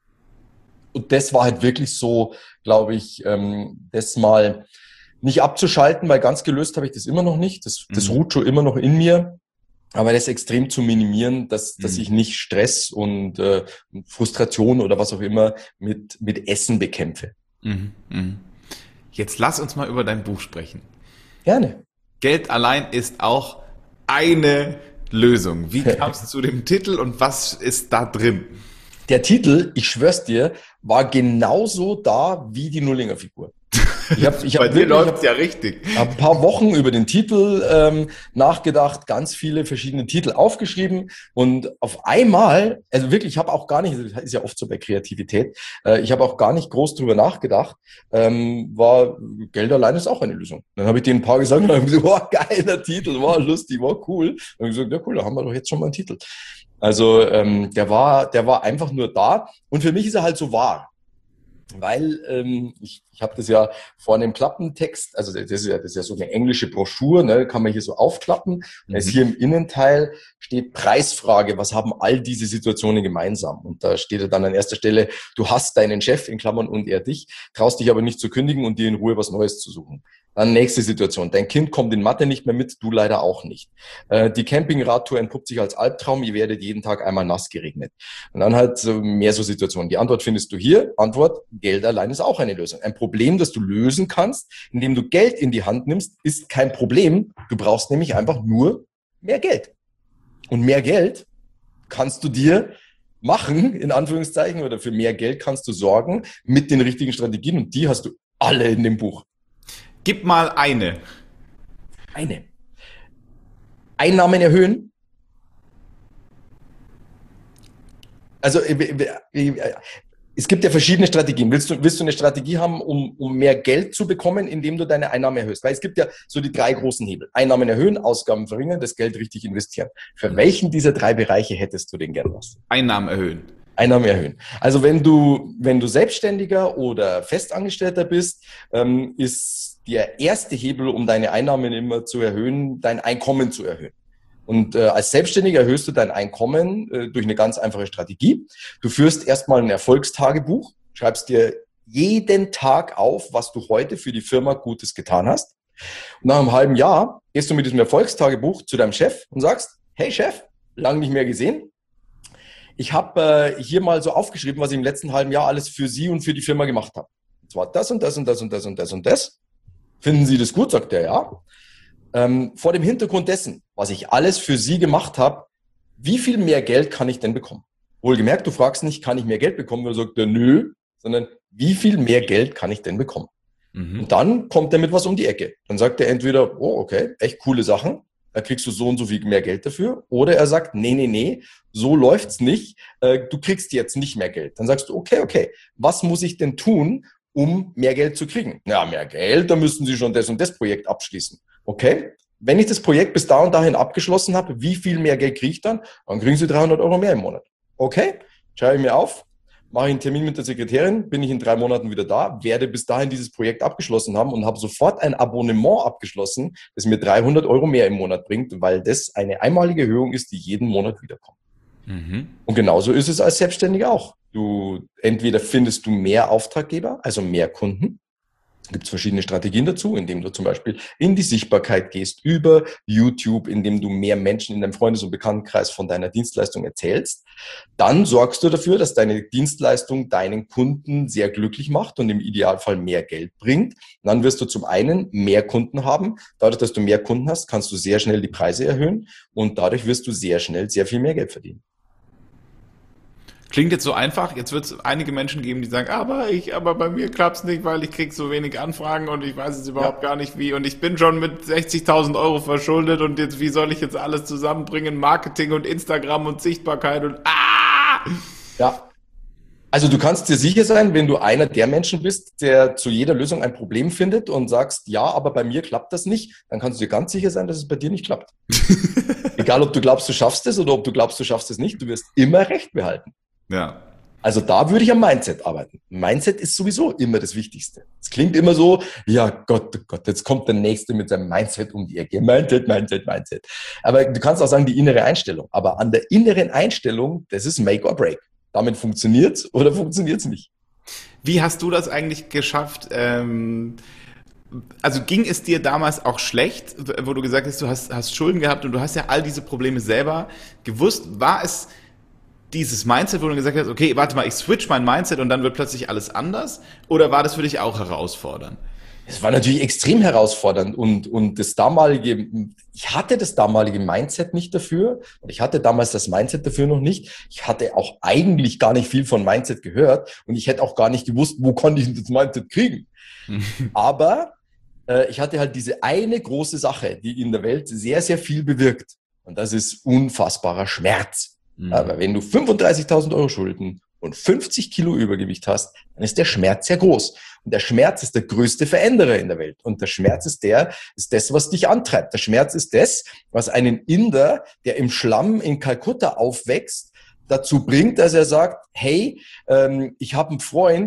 Und das war halt wirklich so, glaube ich, ähm, das mal nicht abzuschalten, weil ganz gelöst habe ich das immer noch nicht. Das, das mhm. ruht schon immer noch in mir. Aber das extrem zu minimieren, dass, dass ich nicht Stress und äh, Frustration oder was auch immer mit, mit Essen bekämpfe. Mhm, mhm. Jetzt lass uns mal über dein Buch sprechen. Gerne. Geld allein ist auch eine Lösung. Wie kamst du zu dem Titel und was ist da drin? Der Titel, ich schwör's dir, war genauso da wie die Nullinger-Figur. Ich hab, ich hab Bei dir läuft's ja richtig. Ich habe ein paar Wochen über den Titel ähm, nachgedacht, ganz viele verschiedene Titel aufgeschrieben und auf einmal, also wirklich, ich habe auch gar nicht, das ist ja oft so bei Kreativität, äh, ich habe auch gar nicht groß drüber nachgedacht, ähm, war Geld allein ist auch eine Lösung. Dann habe ich denen ein paar gesagt und habe gesagt, wow, geiler Titel, war lustig, war cool. Und ich habe gesagt, ja cool, da haben wir doch jetzt schon mal einen Titel. Also ähm, der war, der war einfach nur da und für mich ist er halt so wahr. Weil ähm, ich, ich habe das ja vorne im Klappentext, also das ist ja, das ist ja so eine englische Broschüre, ne, kann man hier so aufklappen. Und jetzt Mhm. hier im Innenteil steht Preisfrage, was haben all diese Situationen gemeinsam? Und da steht ja dann an erster Stelle, du hast deinen Chef in Klammern und er dich, traust dich aber nicht zu kündigen und dir in Ruhe was Neues zu suchen. Dann nächste Situation, dein Kind kommt in Mathe nicht mehr mit, du leider auch nicht. Äh, die Campingradtour entpuppt sich als Albtraum, ihr werdet jeden Tag einmal nass geregnet. Und dann halt so mehr so Situationen. Die Antwort findest du hier. Antwort, Geld allein ist auch eine Lösung. Ein Problem, das du lösen kannst, indem du Geld in die Hand nimmst, ist kein Problem. Du brauchst nämlich einfach nur mehr Geld. Und mehr Geld kannst du dir machen, in Anführungszeichen, oder für mehr Geld kannst du sorgen mit den richtigen Strategien. Und die hast du alle in dem Buch. Gib mal eine. Eine. Einnahmen erhöhen. Also es gibt ja verschiedene Strategien. Willst du, willst du eine Strategie haben, um, um mehr Geld zu bekommen, indem du deine Einnahmen erhöhst? Weil es gibt ja so die drei großen Hebel. Einnahmen erhöhen, Ausgaben verringern, das Geld richtig investieren. Für welchen dieser drei Bereiche hättest du denn gern was? Einnahmen erhöhen. Einnahmen erhöhen. Also wenn du, wenn du Selbstständiger oder Festangestellter bist, ähm, ist der erste Hebel, um deine Einnahmen immer zu erhöhen, dein Einkommen zu erhöhen. Und äh, als Selbstständiger erhöhst du dein Einkommen äh, durch eine ganz einfache Strategie. Du führst erstmal ein Erfolgstagebuch, schreibst dir jeden Tag auf, was du heute für die Firma Gutes getan hast. Und nach einem halben Jahr gehst du mit diesem Erfolgstagebuch zu deinem Chef und sagst, hey Chef, lang nicht mehr gesehen. Ich habe äh, hier mal so aufgeschrieben, was ich im letzten halben Jahr alles für Sie und für die Firma gemacht habe. Und zwar das und das und das und das und das und das. Finden Sie das gut? Sagt er, ja. Ähm, vor dem Hintergrund dessen, was ich alles für Sie gemacht habe, wie viel mehr Geld kann ich denn bekommen? Wohlgemerkt, du fragst nicht, kann ich mehr Geld bekommen? Oder sagt er, nö, sondern wie viel mehr Geld kann ich denn bekommen? Mhm. Und dann kommt er mit was um die Ecke. Dann sagt er entweder, oh, okay, echt coole Sachen, da kriegst du so und so viel mehr Geld dafür. Oder er sagt, nee, nee, nee, so läuft's nicht, äh, du kriegst jetzt nicht mehr Geld. Dann sagst du, okay, okay, was muss ich denn tun, um mehr Geld zu kriegen? Ja, mehr Geld, da müssten Sie schon das und das Projekt abschließen. Okay, wenn ich das Projekt bis da und dahin abgeschlossen habe, wie viel mehr Geld kriege ich dann? Dann kriegen Sie dreihundert Euro mehr im Monat. Okay, schreibe ich mir auf, mache ich einen Termin mit der Sekretärin, bin ich in drei Monaten wieder da, werde bis dahin dieses Projekt abgeschlossen haben und habe sofort ein Abonnement abgeschlossen, das mir dreihundert Euro mehr im Monat bringt, weil das eine einmalige Erhöhung ist, die jeden Monat wiederkommt. Mhm. Und genauso ist es als Selbstständiger auch. Du, entweder findest du mehr Auftraggeber, also mehr Kunden. Gibt es verschiedene Strategien dazu, indem du zum Beispiel in die Sichtbarkeit gehst über YouTube, indem du mehr Menschen in deinem Freundes- und Bekanntenkreis von deiner Dienstleistung erzählst. Dann sorgst du dafür, dass deine Dienstleistung deinen Kunden sehr glücklich macht und im Idealfall mehr Geld bringt. Und dann wirst du zum einen mehr Kunden haben. Dadurch, dass du mehr Kunden hast, kannst du sehr schnell die Preise erhöhen und dadurch wirst du sehr schnell sehr viel mehr Geld verdienen. Klingt jetzt so einfach, jetzt wird es einige Menschen geben, die sagen, aber ich, aber bei mir klappt's nicht, weil ich krieg so wenig Anfragen und ich weiß es überhaupt ja. gar nicht wie und ich bin schon mit sechzigtausend Euro verschuldet und jetzt, wie soll ich jetzt alles zusammenbringen, Marketing und Instagram und Sichtbarkeit und ah! Ja, also du kannst dir sicher sein, wenn du einer der Menschen bist, der zu jeder Lösung ein Problem findet und sagst, ja, aber bei mir klappt das nicht, dann kannst du dir ganz sicher sein, dass es bei dir nicht klappt. Egal, ob du glaubst, du schaffst es oder ob du glaubst, du schaffst es nicht, du wirst immer Recht behalten. Ja. Also da würde ich am Mindset arbeiten. Mindset ist sowieso immer das Wichtigste. Es klingt immer so, ja Gott, oh Gott, jetzt kommt der Nächste mit seinem Mindset um die Ecke. Mindset, Mindset, Mindset. Aber du kannst auch sagen, die innere Einstellung. Aber an der inneren Einstellung, das ist Make or Break. Damit funktioniert's oder funktioniert's nicht. Wie hast du das eigentlich geschafft? Ähm Also ging es dir damals auch schlecht, wo du gesagt hast, du hast, hast Schulden gehabt und du hast ja all diese Probleme selber gewusst. War es dieses Mindset, wo du gesagt hast, okay, warte mal, ich switch mein Mindset und dann wird plötzlich alles anders? Oder war das für dich auch herausfordernd? Es war natürlich extrem herausfordernd und, und das damalige, ich hatte das damalige Mindset nicht dafür. Ich hatte damals das Mindset dafür noch nicht. Ich hatte auch eigentlich gar nicht viel von Mindset gehört und ich hätte auch gar nicht gewusst, wo konnte ich das Mindset kriegen. Aber äh, ich hatte halt diese eine große Sache, die in der Welt sehr, sehr viel bewirkt. Und das ist unfassbarer Schmerz. Mhm. Aber wenn du fünfunddreißigtausend Euro Schulden und fünfzig Kilo Übergewicht hast, dann ist der Schmerz sehr groß. Und der Schmerz ist der größte Veränderer in der Welt. Und der Schmerz ist der, ist das, was dich antreibt. Der Schmerz ist das, was einen Inder, der im Schlamm in Kalkutta aufwächst, dazu bringt, dass er sagt, hey, ähm, ich habe einen Freund,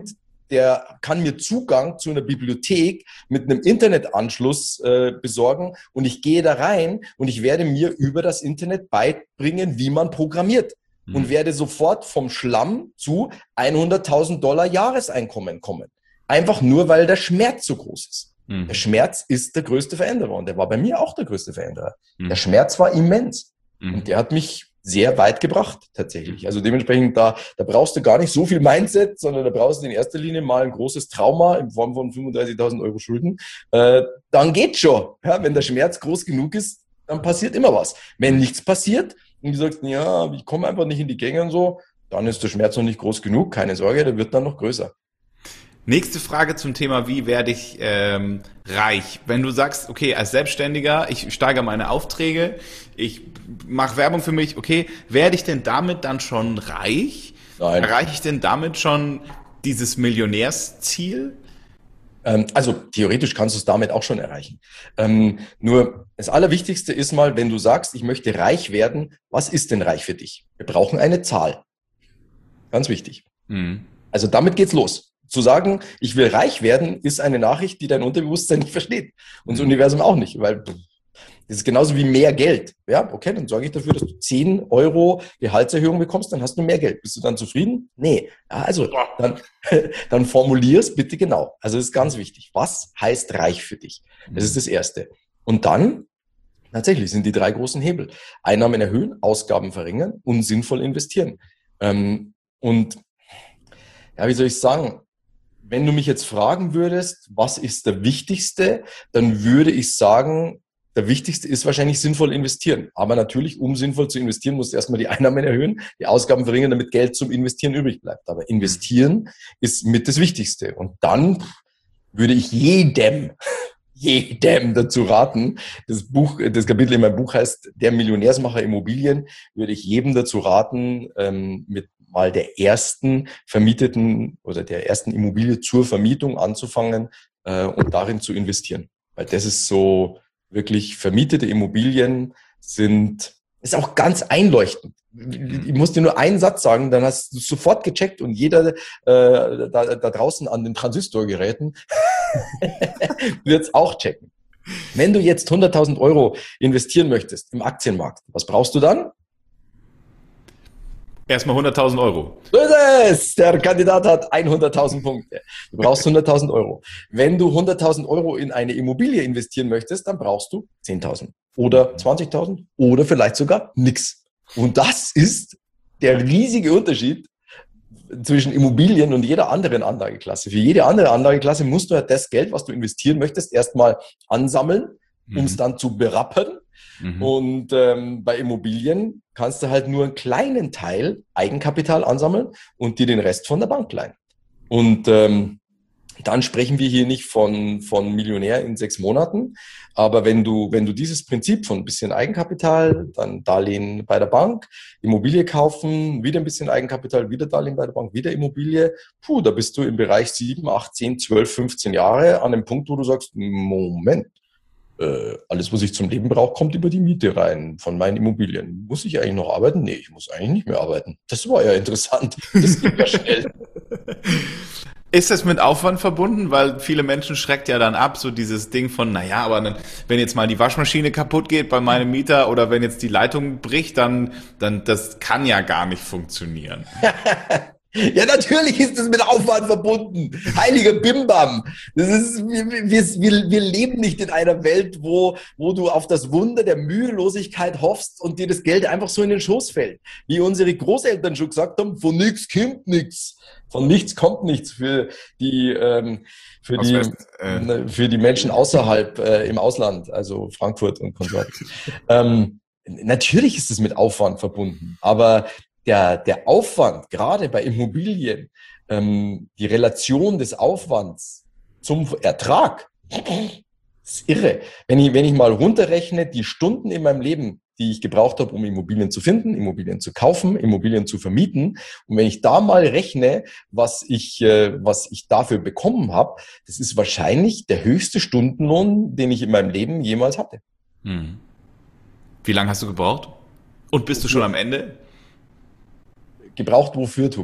der kann mir Zugang zu einer Bibliothek mit einem Internetanschluss äh, besorgen und ich gehe da rein und ich werde mir über das Internet beibringen, wie man programmiert mhm. und werde sofort vom Schlamm zu hunderttausend Dollar Jahreseinkommen kommen. Einfach nur, weil der Schmerz so groß ist. Mhm. Der Schmerz ist der größte Veränderer und der war bei mir auch der größte Veränderer. Mhm. Der Schmerz war immens mhm. und der hat mich sehr weit gebracht, tatsächlich. Also dementsprechend, da, da brauchst du gar nicht so viel Mindset, sondern da brauchst du in erster Linie mal ein großes Trauma in Form von fünfunddreißigtausend Euro Schulden. Äh, dann geht's schon. Ja, wenn der Schmerz groß genug ist, dann passiert immer was. Wenn nichts passiert und du sagst, ja, ich komme einfach nicht in die Gänge und so, dann ist der Schmerz noch nicht groß genug. Keine Sorge, der wird dann noch größer. Nächste Frage zum Thema, wie werde ich ähm, reich? Wenn du sagst, okay, als Selbstständiger, ich steigere meine Aufträge, ich mache Werbung für mich, okay, werde ich denn damit dann schon reich? Nein. Erreiche ich denn damit schon dieses Millionärsziel? Ähm, also theoretisch kannst du es damit auch schon erreichen. Ähm, nur das Allerwichtigste ist mal, wenn du sagst, ich möchte reich werden, was ist denn reich für dich? Wir brauchen eine Zahl. Ganz wichtig. Mhm. Also damit geht's los. Zu sagen, ich will reich werden, ist eine Nachricht, die dein Unterbewusstsein nicht versteht. Und das Universum auch nicht, weil das ist genauso wie mehr Geld. Ja, okay, dann sorge ich dafür, dass du zehn Euro Gehaltserhöhung bekommst, dann hast du mehr Geld. Bist du dann zufrieden? Nee. Ja, also dann, dann formulier es bitte genau. Also das ist ganz wichtig. Was heißt reich für dich? Das ist das Erste. Und dann, tatsächlich sind die drei großen Hebel. Einnahmen erhöhen, Ausgaben verringern und sinnvoll investieren. Und ja, wie soll ich sagen? Wenn du mich jetzt fragen würdest, was ist der Wichtigste, dann würde ich sagen, der Wichtigste ist wahrscheinlich sinnvoll investieren. Aber natürlich, um sinnvoll zu investieren, musst du erstmal die Einnahmen erhöhen, die Ausgaben verringern, damit Geld zum Investieren übrig bleibt. Aber investieren ist mit das Wichtigste. Und dann würde ich jedem, jedem dazu raten, das Buch, das Kapitel in meinem Buch heißt Der Millionärsmacher Immobilien, würde ich jedem dazu raten, mit mal der ersten vermieteten oder der ersten Immobilie zur Vermietung anzufangen äh, und darin zu investieren. Weil das ist so wirklich, vermietete Immobilien sind, ist auch ganz einleuchtend. Ich muss dir nur einen Satz sagen, dann hast du sofort gecheckt und jeder äh, da, da draußen an den Transistorgeräten wird es auch checken. Wenn du jetzt hunderttausend Euro investieren möchtest im Aktienmarkt, was brauchst du dann? Erstmal hunderttausend Euro. So ist es! Der Kandidat hat hunderttausend Punkte. Du brauchst hunderttausend Euro. Wenn du hunderttausend Euro in eine Immobilie investieren möchtest, dann brauchst du zehntausend oder zwanzigtausend oder vielleicht sogar nix. Und das ist der riesige Unterschied zwischen Immobilien und jeder anderen Anlageklasse. Für jede andere Anlageklasse musst du halt das Geld, was du investieren möchtest, erstmal ansammeln, um es mhm. dann zu berappen. Mhm. Und ähm, bei Immobilien kannst du halt nur einen kleinen Teil Eigenkapital ansammeln und dir den Rest von der Bank leihen. Und ähm, dann sprechen wir hier nicht von, von Millionär in sechs Monaten. Aber wenn du, wenn du dieses Prinzip von ein bisschen Eigenkapital, dann Darlehen bei der Bank, Immobilie kaufen, wieder ein bisschen Eigenkapital, wieder Darlehen bei der Bank, wieder Immobilie, puh, da bist du im Bereich sieben, acht, zehn, zwölf, fünfzehn Jahre an dem Punkt, wo du sagst, Moment, Äh, alles, was ich zum Leben brauche, kommt über die Miete rein von meinen Immobilien. Muss ich eigentlich noch arbeiten? Nee, ich muss eigentlich nicht mehr arbeiten. Das war ja interessant. Das geht ja schnell. Ist das mit Aufwand verbunden? Weil viele Menschen schreckt ja dann ab, so dieses Ding von, naja, aber dann, wenn jetzt mal die Waschmaschine kaputt geht bei meinem Mieter oder wenn jetzt die Leitung bricht, dann, dann das kann ja gar nicht funktionieren. Ja, natürlich ist es mit Aufwand verbunden. Heiliger Bimbam. Das ist, wir, wir, wir leben nicht in einer Welt, wo, wo du auf das Wunder der Mühelosigkeit hoffst und dir das Geld einfach so in den Schoß fällt. Wie unsere Großeltern schon gesagt haben, von nichts kommt nichts. Von nichts kommt nichts für die, ähm, für die, äh. für die Menschen außerhalb, äh, im Ausland, also Frankfurt und Konsorten. ähm, natürlich ist es mit Aufwand verbunden, aber Der, der Aufwand, gerade bei Immobilien, ähm, die Relation des Aufwands zum Ertrag, ist irre. Wenn ich, wenn ich mal runterrechne, die Stunden in meinem Leben, die ich gebraucht habe, um Immobilien zu finden, Immobilien zu kaufen, Immobilien zu vermieten, und wenn ich da mal rechne, was ich, äh, was ich dafür bekommen habe, das ist wahrscheinlich der höchste Stundenlohn, den ich in meinem Leben jemals hatte. Hm. Wie lange hast du gebraucht? Und bist du schon am Ende? Gebraucht wofür, Tobi?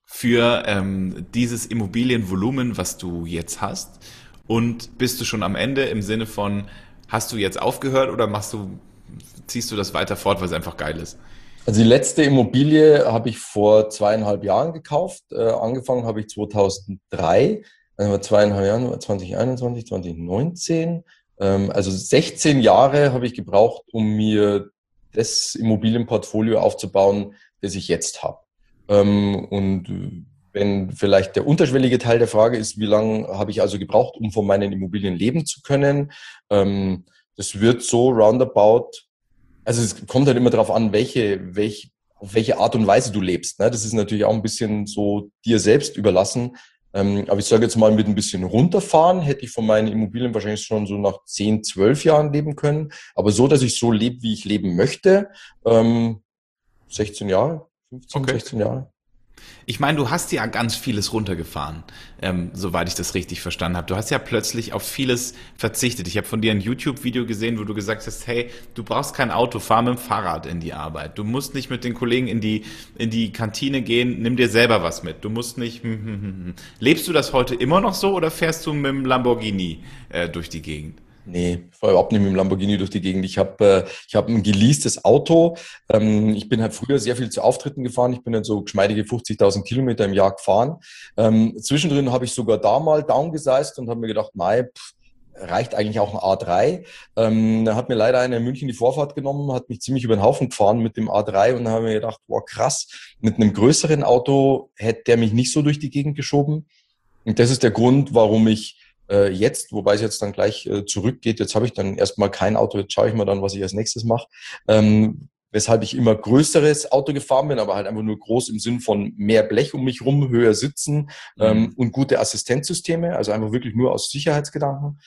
für ähm, dieses Immobilienvolumen, was du jetzt hast? Und bist du schon am Ende im Sinne von, hast du jetzt aufgehört oder machst du, ziehst du das weiter fort, weil es einfach geil ist? Also die letzte Immobilie habe ich vor zweieinhalb Jahren gekauft. Äh, angefangen habe ich zweitausenddrei, also zweieinhalb Jahren, zwanzig einundzwanzig, zwanzig neunzehn. Ähm, also sechzehn Jahre habe ich gebraucht, um mir das Immobilienportfolio aufzubauen, das ich jetzt habe. Ähm, und wenn vielleicht der unterschwellige Teil der Frage ist, wie lange habe ich also gebraucht, um von meinen Immobilien leben zu können, ähm, das wird so roundabout. Also es kommt halt immer darauf an, welche, welche, auf welche Art und Weise du lebst. Ne? Das ist natürlich auch ein bisschen so dir selbst überlassen. Ähm, aber ich sage jetzt mal, mit ein bisschen runterfahren hätte ich von meinen Immobilien wahrscheinlich schon so nach zehn, zwölf Jahren leben können. Aber so, dass ich so lebe, wie ich leben möchte, ähm, sechzehn Jahre, fünfzehn, Okay. sechzehn Jahre. Ich meine, du hast ja ganz vieles runtergefahren, ähm, soweit ich das richtig verstanden habe. Du hast ja plötzlich auf vieles verzichtet. Ich habe von dir ein YouTube-Video gesehen, wo du gesagt hast, hey, du brauchst kein Auto, fahr mit dem Fahrrad in die Arbeit. Du musst nicht mit den Kollegen in die, in die Kantine gehen, nimm dir selber was mit. Du musst nicht... Hm, hm, hm, hm. Lebst du das heute immer noch so oder fährst du mit dem Lamborghini äh, durch die Gegend? Nee, ich fahre überhaupt nicht mit dem Lamborghini durch die Gegend. Ich habe äh, ich hab ein geleastes Auto. Ähm, ich bin halt früher sehr viel zu Auftritten gefahren. Ich bin halt so geschmeidige fünfzigtausend Kilometer im Jahr gefahren. Ähm, zwischendrin habe ich sogar da mal downgesized und habe mir gedacht, mei, pff, reicht eigentlich auch ein A drei. Ähm, da hat mir leider einer in München die Vorfahrt genommen, hat mich ziemlich über den Haufen gefahren mit dem A drei und da habe ich mir gedacht, boah krass, mit einem größeren Auto hätte der mich nicht so durch die Gegend geschoben. Und das ist der Grund, warum ich äh, jetzt, wobei es jetzt dann gleich äh, zurückgeht, jetzt habe ich dann erstmal kein Auto, jetzt schaue ich mal dann, was ich als nächstes mache, ähm, weshalb ich immer größeres Auto gefahren bin, aber halt einfach nur groß im Sinn von mehr Blech um mich rum, höher sitzen ähm, Mhm. und gute Assistenzsysteme, also einfach wirklich nur aus Sicherheitsgedanken.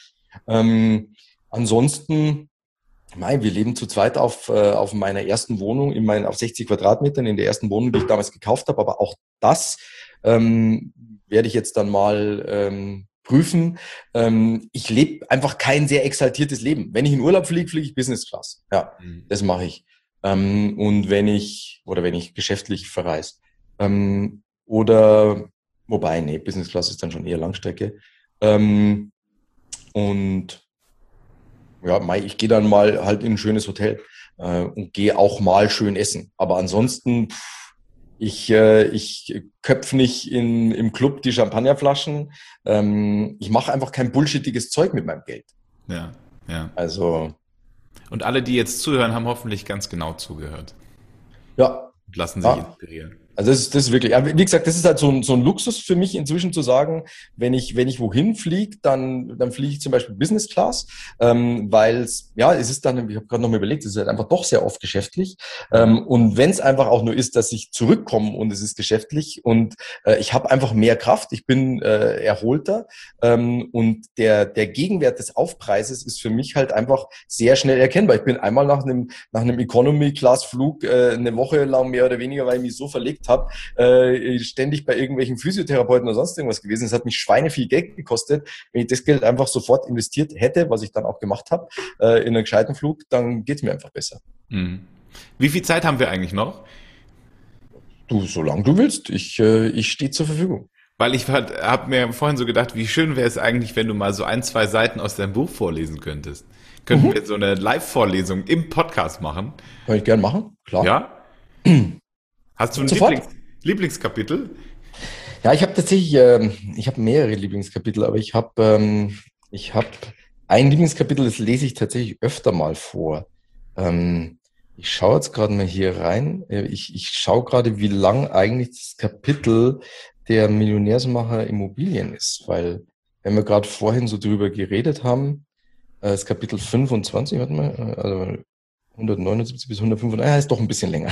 Ähm, ansonsten, mei, wir leben zu zweit auf, äh, auf meiner ersten Wohnung, in meinen, auf sechzig Quadratmetern, in der ersten Wohnung, die ich damals gekauft habe, aber auch das ähm, werde ich jetzt dann mal ähm, prüfen. Ähm, ich lebe einfach kein sehr exaltiertes Leben. Wenn ich in Urlaub fliege, fliege ich Business Class. Ja, Mhm. das mache ich. Ähm, und wenn ich, oder wenn ich geschäftlich verreise. Ähm, oder, wobei, nee, Business Class ist dann schon eher Langstrecke. Ähm, und ja, mei, ich gehe dann mal halt in ein schönes Hotel äh, und gehe auch mal schön essen. Aber ansonsten, pff, ich, äh, ich köpf nicht in, im Club die Champagnerflaschen. Ähm, ich mache einfach kein bullshittiges Zeug mit meinem Geld. Ja, ja. Also, Und alle, die jetzt zuhören, haben hoffentlich ganz genau zugehört ja, und lassen sich ja. inspirieren. Also das ist, das ist wirklich, aber wie gesagt, das ist halt so ein, so ein Luxus für mich inzwischen zu sagen, wenn ich, wenn ich wohin fliege, dann, dann fliege ich zum Beispiel Business Class, ähm, weil es, ja, es ist dann, ich habe gerade noch mal überlegt, es ist halt einfach doch sehr oft geschäftlich. Mhm. Ähm, und wenn es einfach auch nur ist, dass ich zurückkomme und es ist geschäftlich und äh, ich habe einfach mehr Kraft, ich bin äh, erholter ähm, und der, der Gegenwert des Aufpreises ist für mich halt einfach sehr schnell erkennbar. Ich bin einmal nach einem, nach einem Economy-Class-Flug äh, eine Woche lang mehr oder weniger, weil ich mich so verlegt habe, äh, ständig bei irgendwelchen Physiotherapeuten oder sonst irgendwas gewesen. Es hat mich schweineviel Geld gekostet. Wenn ich das Geld einfach sofort investiert hätte, was ich dann auch gemacht habe, äh, in einen gescheiten Flug, dann geht es mir einfach besser. Mhm. Wie viel Zeit haben wir eigentlich noch? Du, solange du willst, ich, äh, ich stehe zur Verfügung. Weil ich habe mir vorhin so gedacht, wie schön wäre es eigentlich, wenn du mal so ein, zwei Seiten aus deinem Buch vorlesen könntest. Könnten Mhm. wir so eine Live-Vorlesung im Podcast machen? Kann ich gern machen, klar. Ja? Hast du ein Sofort. Lieblings Lieblingskapitel? Ja, ich habe tatsächlich, ähm, ich habe mehrere Lieblingskapitel, aber ich habe ähm, ich habe ein Lieblingskapitel, das lese ich tatsächlich öfter mal vor. Ähm, ich schaue jetzt gerade mal hier rein. Äh, Ich, ich schaue gerade, wie lang eigentlich das Kapitel der Millionärsmacher Immobilien ist, weil wenn wir gerade vorhin so drüber geredet haben, äh, das Kapitel fünfundzwanzig, warte mal, äh, also hundertneunundsiebzig bis hundertfünfundneunzig, ja, ist doch ein bisschen länger.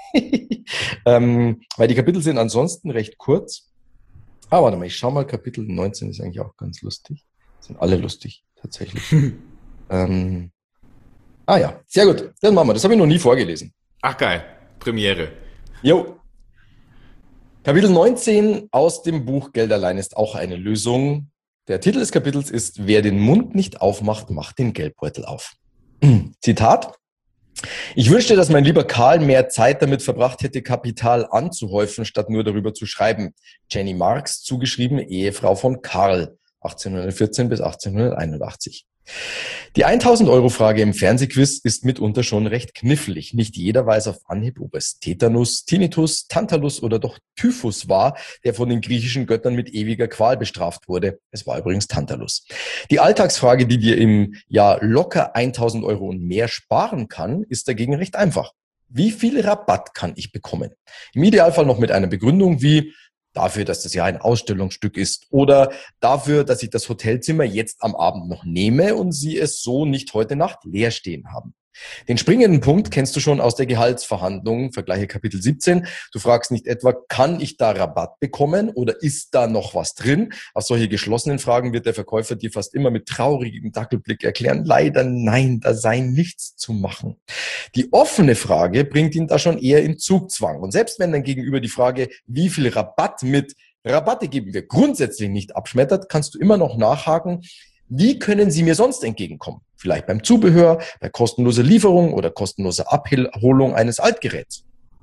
ähm, weil die Kapitel sind ansonsten recht kurz. Ah, warte mal, ich schau mal, Kapitel neunzehn ist eigentlich auch ganz lustig. Sind alle lustig, tatsächlich. Ähm, ah ja, sehr gut. Das machen wir. Das habe ich noch nie vorgelesen. Ach geil, Premiere. Jo. Kapitel neunzehn aus dem Buch Geld allein ist auch eine Lösung. Der Titel des Kapitels ist: Wer den Mund nicht aufmacht, macht den Geldbeutel auf. Zitat: Ich wünschte, dass mein lieber Karl mehr Zeit damit verbracht hätte, Kapital anzuhäufen, statt nur darüber zu schreiben. Jenny Marx, zugeschrieben Ehefrau von Karl, achtzehnhundertvierzehn bis achtzehnhunderteinundachtzig. Die tausend-Euro-Frage im Fernsehquiz ist mitunter schon recht knifflig. Nicht jeder weiß auf Anhieb, ob es Tetanus, Tinnitus, Tantalus oder doch Typhus war, der von den griechischen Göttern mit ewiger Qual bestraft wurde. Es war übrigens Tantalus. Die Alltagsfrage, die dir im Jahr locker tausend Euro und mehr sparen kann, ist dagegen recht einfach. Wie viel Rabatt kann ich bekommen? Im Idealfall noch mit einer Begründung wie: dafür, dass das ja ein Ausstellungsstück ist, oder dafür, dass ich das Hotelzimmer jetzt am Abend noch nehme und Sie es so nicht heute Nacht leer stehen haben. Den springenden Punkt kennst du schon aus der Gehaltsverhandlung, vergleiche Kapitel siebzehn. Du fragst nicht etwa, kann ich da Rabatt bekommen oder ist da noch was drin? Auf solche geschlossenen Fragen wird der Verkäufer dir fast immer mit traurigem Dackelblick erklären: leider nein, da sei nichts zu machen. Die offene Frage bringt ihn da schon eher in Zugzwang. Und selbst wenn dann gegenüber die Frage, wie viel Rabatt mit Rabatte geben wir, grundsätzlich nicht abschmettert, kannst du immer noch nachhaken: wie können Sie mir sonst entgegenkommen? Vielleicht beim Zubehör, bei kostenloser Lieferung oder kostenloser Abholung eines Altgeräts.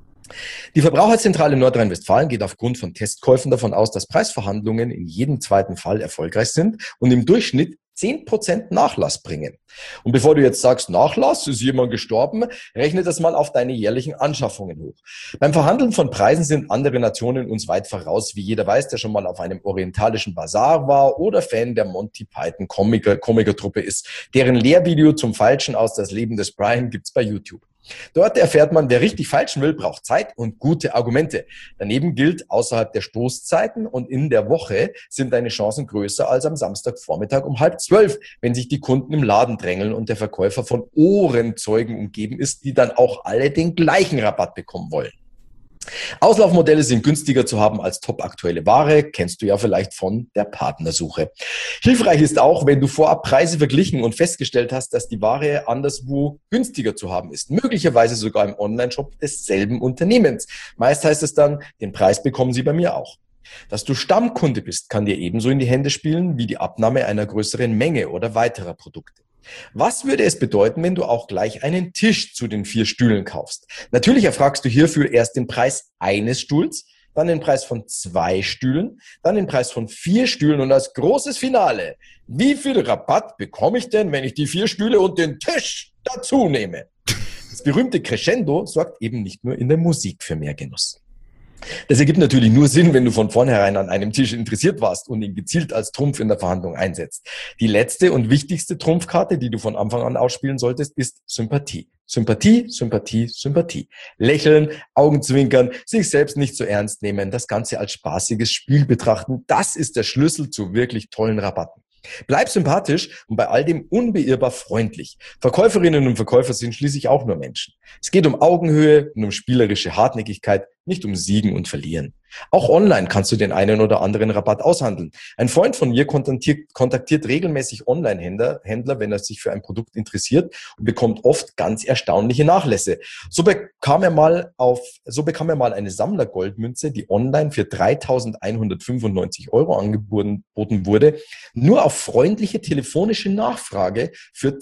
Die Verbraucherzentrale Nordrhein-Westfalen geht aufgrund von Testkäufen davon aus, dass Preisverhandlungen in jedem zweiten Fall erfolgreich sind und im Durchschnitt zehn Prozent Nachlass bringen. Und bevor du jetzt sagst, Nachlass, ist jemand gestorben, rechne das mal auf deine jährlichen Anschaffungen hoch. Beim Verhandeln von Preisen sind andere Nationen uns weit voraus, wie jeder weiß, der schon mal auf einem orientalischen Bazar war oder Fan der Monty Python Komiker, Komikertruppe ist. Deren Lehrvideo zum Falschen aus Das Leben des Brian gibt's bei YouTube. Dort erfährt man, wer richtig falschen will, braucht Zeit und gute Argumente. Daneben gilt, außerhalb der Stoßzeiten und in der Woche sind deine Chancen größer als am Samstagvormittag um halb zwölf, wenn sich die Kunden im Laden drängeln und der Verkäufer von Ohrenzeugen umgeben ist, die dann auch alle den gleichen Rabatt bekommen wollen. Auslaufmodelle sind günstiger zu haben als topaktuelle Ware, kennst du ja vielleicht von der Partnersuche. Hilfreich ist auch, wenn du vorab Preise verglichen und festgestellt hast, dass die Ware anderswo günstiger zu haben ist. Möglicherweise sogar im Onlineshop desselben Unternehmens. Meist heißt es dann, den Preis bekommen sie bei mir auch. Dass du Stammkunde bist, kann dir ebenso in die Hände spielen wie die Abnahme einer größeren Menge oder weiterer Produkte. Was würde es bedeuten, wenn du auch gleich einen Tisch zu den vier Stühlen kaufst? Natürlich erfragst du hierfür erst den Preis eines Stuhls, dann den Preis von zwei Stühlen, dann den Preis von vier Stühlen und als großes Finale: wie viel Rabatt bekomme ich denn, wenn ich die vier Stühle und den Tisch dazu nehme? Das berühmte Crescendo sorgt eben nicht nur in der Musik für mehr Genuss. Das ergibt natürlich nur Sinn, wenn du von vornherein an einem Tisch interessiert warst und ihn gezielt als Trumpf in der Verhandlung einsetzt. Die letzte und wichtigste Trumpfkarte, die du von Anfang an ausspielen solltest, ist Sympathie. Sympathie, Sympathie, Sympathie. Lächeln, Augenzwinkern, sich selbst nicht so ernst nehmen, das Ganze als spaßiges Spiel betrachten, das ist der Schlüssel zu wirklich tollen Rabatten. Bleib sympathisch und bei all dem unbeirrbar freundlich. Verkäuferinnen und Verkäufer sind schließlich auch nur Menschen. Es geht um Augenhöhe und um spielerische Hartnäckigkeit, nicht um Siegen und Verlieren. Auch online kannst du den einen oder anderen Rabatt aushandeln. Ein Freund von mir kontaktiert, kontaktiert regelmäßig Online-Händler, Händler, wenn er sich für ein Produkt interessiert, und bekommt oft ganz erstaunliche Nachlässe. So bekam er mal auf, so bekam er mal eine Sammlergoldmünze, die online für dreitausendeinhundertfünfundneunzig Euro angeboten wurde, nur auf freundliche telefonische Nachfrage für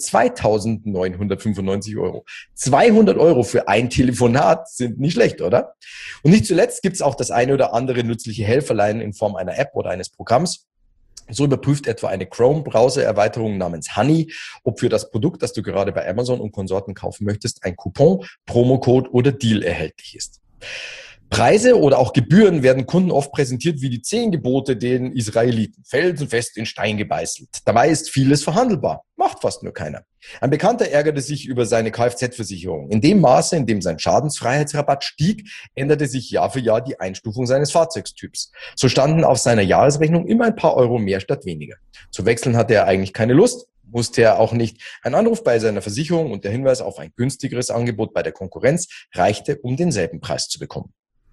zweitausendneunhundertfünfundneunzig Euro. zweihundert Euro für ein Telefonat sind nicht schlecht, oder? Und nicht zuletzt gibt es auch das eine oder andere nützliche Helferlein in Form einer App oder eines Programms. So überprüft etwa eine Chrome-Browser-Erweiterung namens Honey, ob für das Produkt, das du gerade bei Amazon und Konsorten kaufen möchtest, ein Coupon, Promocode oder Deal erhältlich ist. Preise oder auch Gebühren werden Kunden oft präsentiert wie die zehn Gebote den Israeliten, felsenfest in Stein gebeißelt. Dabei ist vieles verhandelbar, macht fast nur keiner. Ein Bekannter ärgerte sich über seine Kfz-Versicherung. In dem Maße, in dem sein Schadensfreiheitsrabatt stieg, änderte sich Jahr für Jahr die Einstufung seines Fahrzeugstyps. So standen auf seiner Jahresrechnung immer ein paar Euro mehr statt weniger. Zu wechseln hatte er eigentlich keine Lust, musste er auch nicht. Ein Anruf bei seiner Versicherung und der Hinweis auf ein günstigeres Angebot bei der Konkurrenz reichte, um denselben Preis zu bekommen.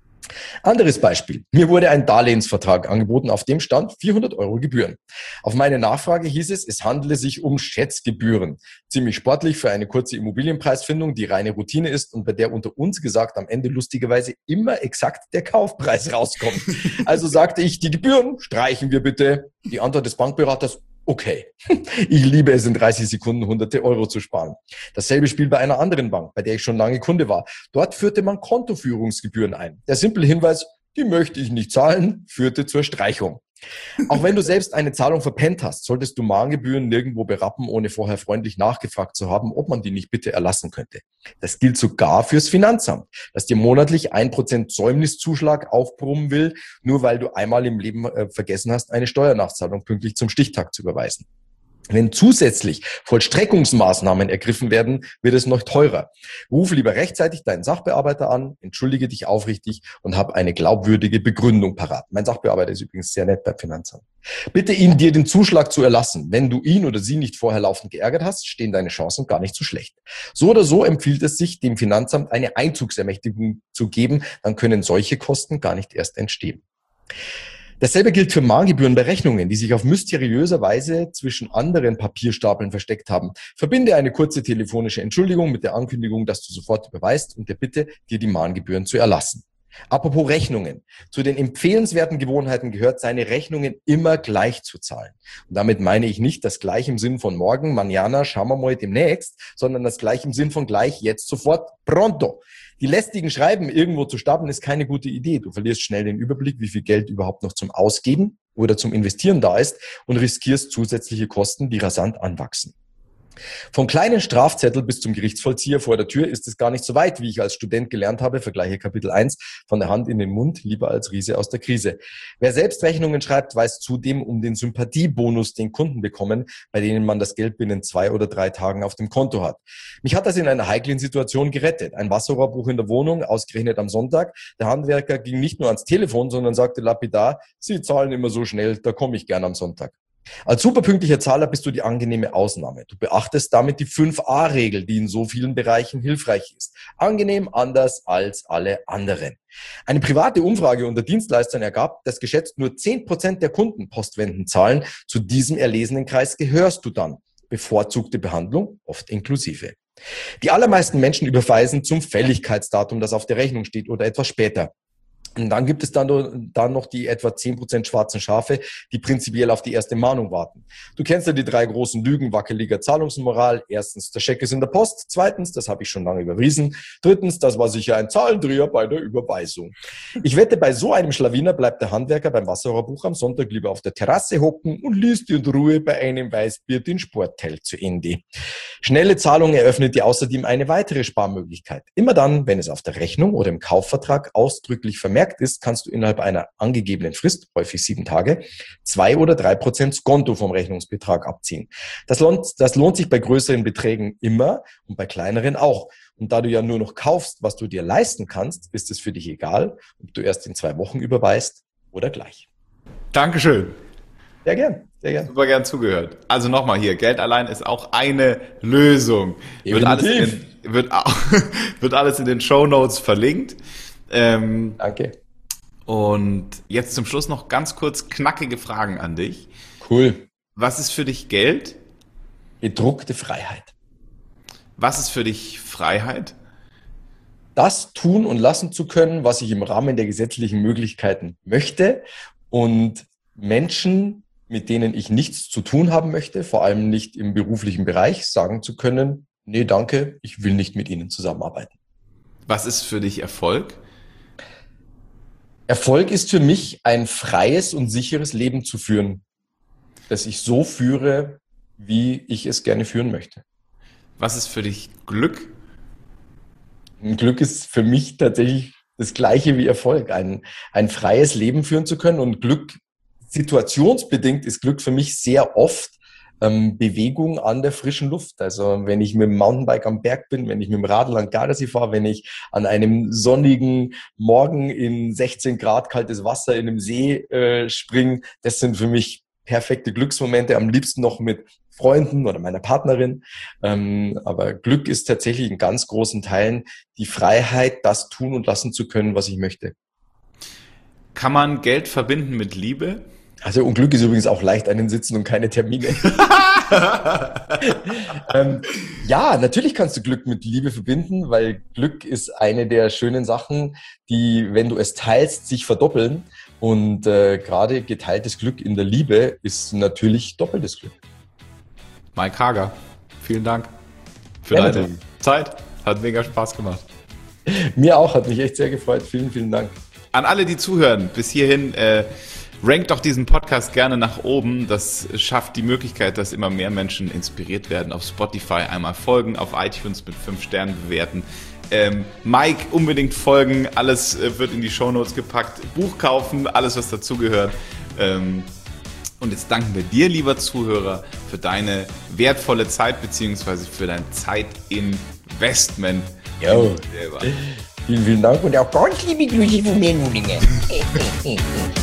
Anderes Beispiel. Mir wurde ein Darlehensvertrag angeboten, auf dem stand vierhundert Euro Gebühren. Auf meine Nachfrage hieß es, es handele sich um Schätzgebühren. Ziemlich sportlich für eine kurze Immobilienpreisfindung, die reine Routine ist und bei der unter uns gesagt am Ende lustigerweise immer exakt der Kaufpreis rauskommt. Also sagte ich, die Gebühren streichen wir bitte. Die Antwort des Bankberaters: Okay, ich liebe es, in dreißig Sekunden hunderte Euro zu sparen. Dasselbe Spiel bei einer anderen Bank, bei der ich schon lange Kunde war. Dort führte man Kontoführungsgebühren ein. Der simple Hinweis, die möchte ich nicht zahlen, führte zur Streichung. Auch wenn du selbst eine Zahlung verpennt hast, solltest du Mahngebühren nirgendwo berappen, ohne vorher freundlich nachgefragt zu haben, ob man die nicht bitte erlassen könnte. Das gilt sogar fürs Finanzamt, das dir monatlich ein Prozent Säumniszuschlag aufbrummen will, nur weil du einmal im Leben äh, vergessen hast, eine Steuernachzahlung pünktlich zum Stichtag zu überweisen. Wenn zusätzlich Vollstreckungsmaßnahmen ergriffen werden, wird es noch teurer. Ruf lieber rechtzeitig deinen Sachbearbeiter an, entschuldige dich aufrichtig und hab eine glaubwürdige Begründung parat. Mein Sachbearbeiter ist übrigens sehr nett beim Finanzamt. Bitte ihn, dir den Zuschlag zu erlassen. Wenn du ihn oder sie nicht vorher laufend geärgert hast, stehen deine Chancen gar nicht so schlecht. So oder so empfiehlt es sich, dem Finanzamt eine Einzugsermächtigung zu geben, dann können solche Kosten gar nicht erst entstehen. Dasselbe gilt für Mahngebühren bei Rechnungen, die sich auf mysteriöse Weise zwischen anderen Papierstapeln versteckt haben. Verbinde eine kurze telefonische Entschuldigung mit der Ankündigung, dass du sofort überweist und der Bitte, dir die Mahngebühren zu erlassen. Apropos Rechnungen. Zu den empfehlenswerten Gewohnheiten gehört, seine Rechnungen immer gleich zu zahlen. Und damit meine ich nicht das gleich im Sinn von morgen, mañana, schauen wir mal demnächst, sondern das gleich im Sinn von gleich, jetzt, sofort, pronto. Die lästigen Schreiben irgendwo zu stapeln ist keine gute Idee. Du verlierst schnell den Überblick, wie viel Geld überhaupt noch zum Ausgeben oder zum Investieren da ist und riskierst zusätzliche Kosten, die rasant anwachsen. Vom kleinen Strafzettel bis zum Gerichtsvollzieher vor der Tür ist es gar nicht so weit, wie ich als Student gelernt habe, vergleiche Kapitel eins, von der Hand in den Mund, lieber als Riese aus der Krise. Wer selbst Rechnungen schreibt, weiß zudem um den Sympathiebonus, den Kunden bekommen, bei denen man das Geld binnen zwei oder drei Tagen auf dem Konto hat. Mich hat das in einer heiklen Situation gerettet. Ein Wasserrohrbruch in der Wohnung, ausgerechnet am Sonntag. Der Handwerker ging nicht nur ans Telefon, sondern sagte lapidar, Sie zahlen immer so schnell, da komme ich gern am Sonntag. Als superpünktlicher Zahler bist du die angenehme Ausnahme. Du beachtest damit die fünf A Regel, die in so vielen Bereichen hilfreich ist. Angenehm anders als alle anderen. Eine private Umfrage unter Dienstleistern ergab, dass geschätzt nur zehn Prozent der Kunden Postwenden zahlen. Zu diesem erlesenen Kreis gehörst du dann. Bevorzugte Behandlung, oft inklusive. Die allermeisten Menschen überweisen zum Fälligkeitsdatum, das auf der Rechnung steht, oder etwas später. Und dann gibt es dann, dann noch die etwa zehn Prozent schwarzen Schafe, die prinzipiell auf die erste Mahnung warten. Du kennst ja die drei großen Lügen wackeliger Zahlungsmoral. Erstens, der Scheck ist in der Post. Zweitens, das habe ich schon lange überwiesen. Drittens, das war sicher ein Zahlendreher bei der Überweisung. Ich wette, bei so einem Schlawiner bleibt der Handwerker beim Wasserrohrbuch am Sonntag lieber auf der Terrasse hocken und liest in Ruhe bei einem Weißbier den Sportteil zu Ende. Schnelle Zahlung eröffnet dir außerdem eine weitere Sparmöglichkeit. Immer dann, wenn es auf der Rechnung oder im Kaufvertrag ausdrücklich vermerkt ist, kannst du innerhalb einer angegebenen Frist, häufig sieben Tage, zwei oder drei Prozent Skonto vom Rechnungsbetrag abziehen. Das lohnt, das lohnt sich bei größeren Beträgen immer und bei kleineren auch. Und da du ja nur noch kaufst, was du dir leisten kannst, ist es für dich egal, ob du erst in zwei Wochen überweist oder gleich. Dankeschön. Sehr gern, sehr gern. Super gern zugehört. Also nochmal hier, Geld allein ist auch eine Lösung. Wird alles, in, wird, auch, wird alles in den Shownotes verlinkt. Ähm, Danke. Und jetzt zum Schluss noch ganz kurz knackige Fragen an dich. Cool. Was ist für dich Geld? Gedruckte Freiheit. Was ist für dich Freiheit? Das tun und lassen zu können, was ich im Rahmen der gesetzlichen Möglichkeiten möchte und Menschen, mit denen ich nichts zu tun haben möchte, vor allem nicht im beruflichen Bereich, sagen zu können, nee, danke, ich will nicht mit Ihnen zusammenarbeiten. Was ist für dich Erfolg? Erfolg ist für mich, ein freies und sicheres Leben zu führen, das ich so führe, wie ich es gerne führen möchte. Was ist für dich Glück? Glück ist für mich tatsächlich das Gleiche wie Erfolg, ein, ein freies Leben führen zu können. Und Glück, situationsbedingt ist Glück für mich sehr oft ähm, Bewegung an der frischen Luft. Also wenn ich mit dem Mountainbike am Berg bin, wenn ich mit dem Radl an Gardasee fahre, wenn ich an einem sonnigen Morgen in sechzehn Grad kaltes Wasser in einem See äh, springe, das sind für mich perfekte Glücksmomente, am liebsten noch mit Freunden oder meiner Partnerin. Ähm, aber Glück ist tatsächlich in ganz großen Teilen die Freiheit, das tun und lassen zu können, was ich möchte. Kann man Geld verbinden mit Liebe? Also und Glück ist übrigens auch leicht einen Sitzen und keine Termine. ähm, ja, natürlich kannst du Glück mit Liebe verbinden, weil Glück ist eine der schönen Sachen, die, wenn du es teilst, sich verdoppeln. Und äh, gerade geteiltes Glück in der Liebe ist natürlich doppeltes Glück. Mike Hager, vielen Dank für Ja, deine natürlich. Zeit. Hat mega Spaß gemacht. Mir auch, hat mich echt sehr gefreut. Vielen, vielen Dank. An alle, die zuhören, bis hierhin, äh, rankt doch diesen Podcast gerne nach oben. Das schafft die Möglichkeit, dass immer mehr Menschen inspiriert werden. Auf Spotify einmal folgen, auf iTunes mit fünf Sternen bewerten. Ähm, Mike unbedingt folgen, alles äh, wird in die Shownotes gepackt. Buch kaufen, alles was dazugehört. Ähm, und jetzt danken wir dir, lieber Zuhörer, für deine wertvolle Zeit beziehungsweise für dein Zeitinvestment. Jo. Vielen, vielen Dank und auch ganz liebe Grüße von mir, Nulinger.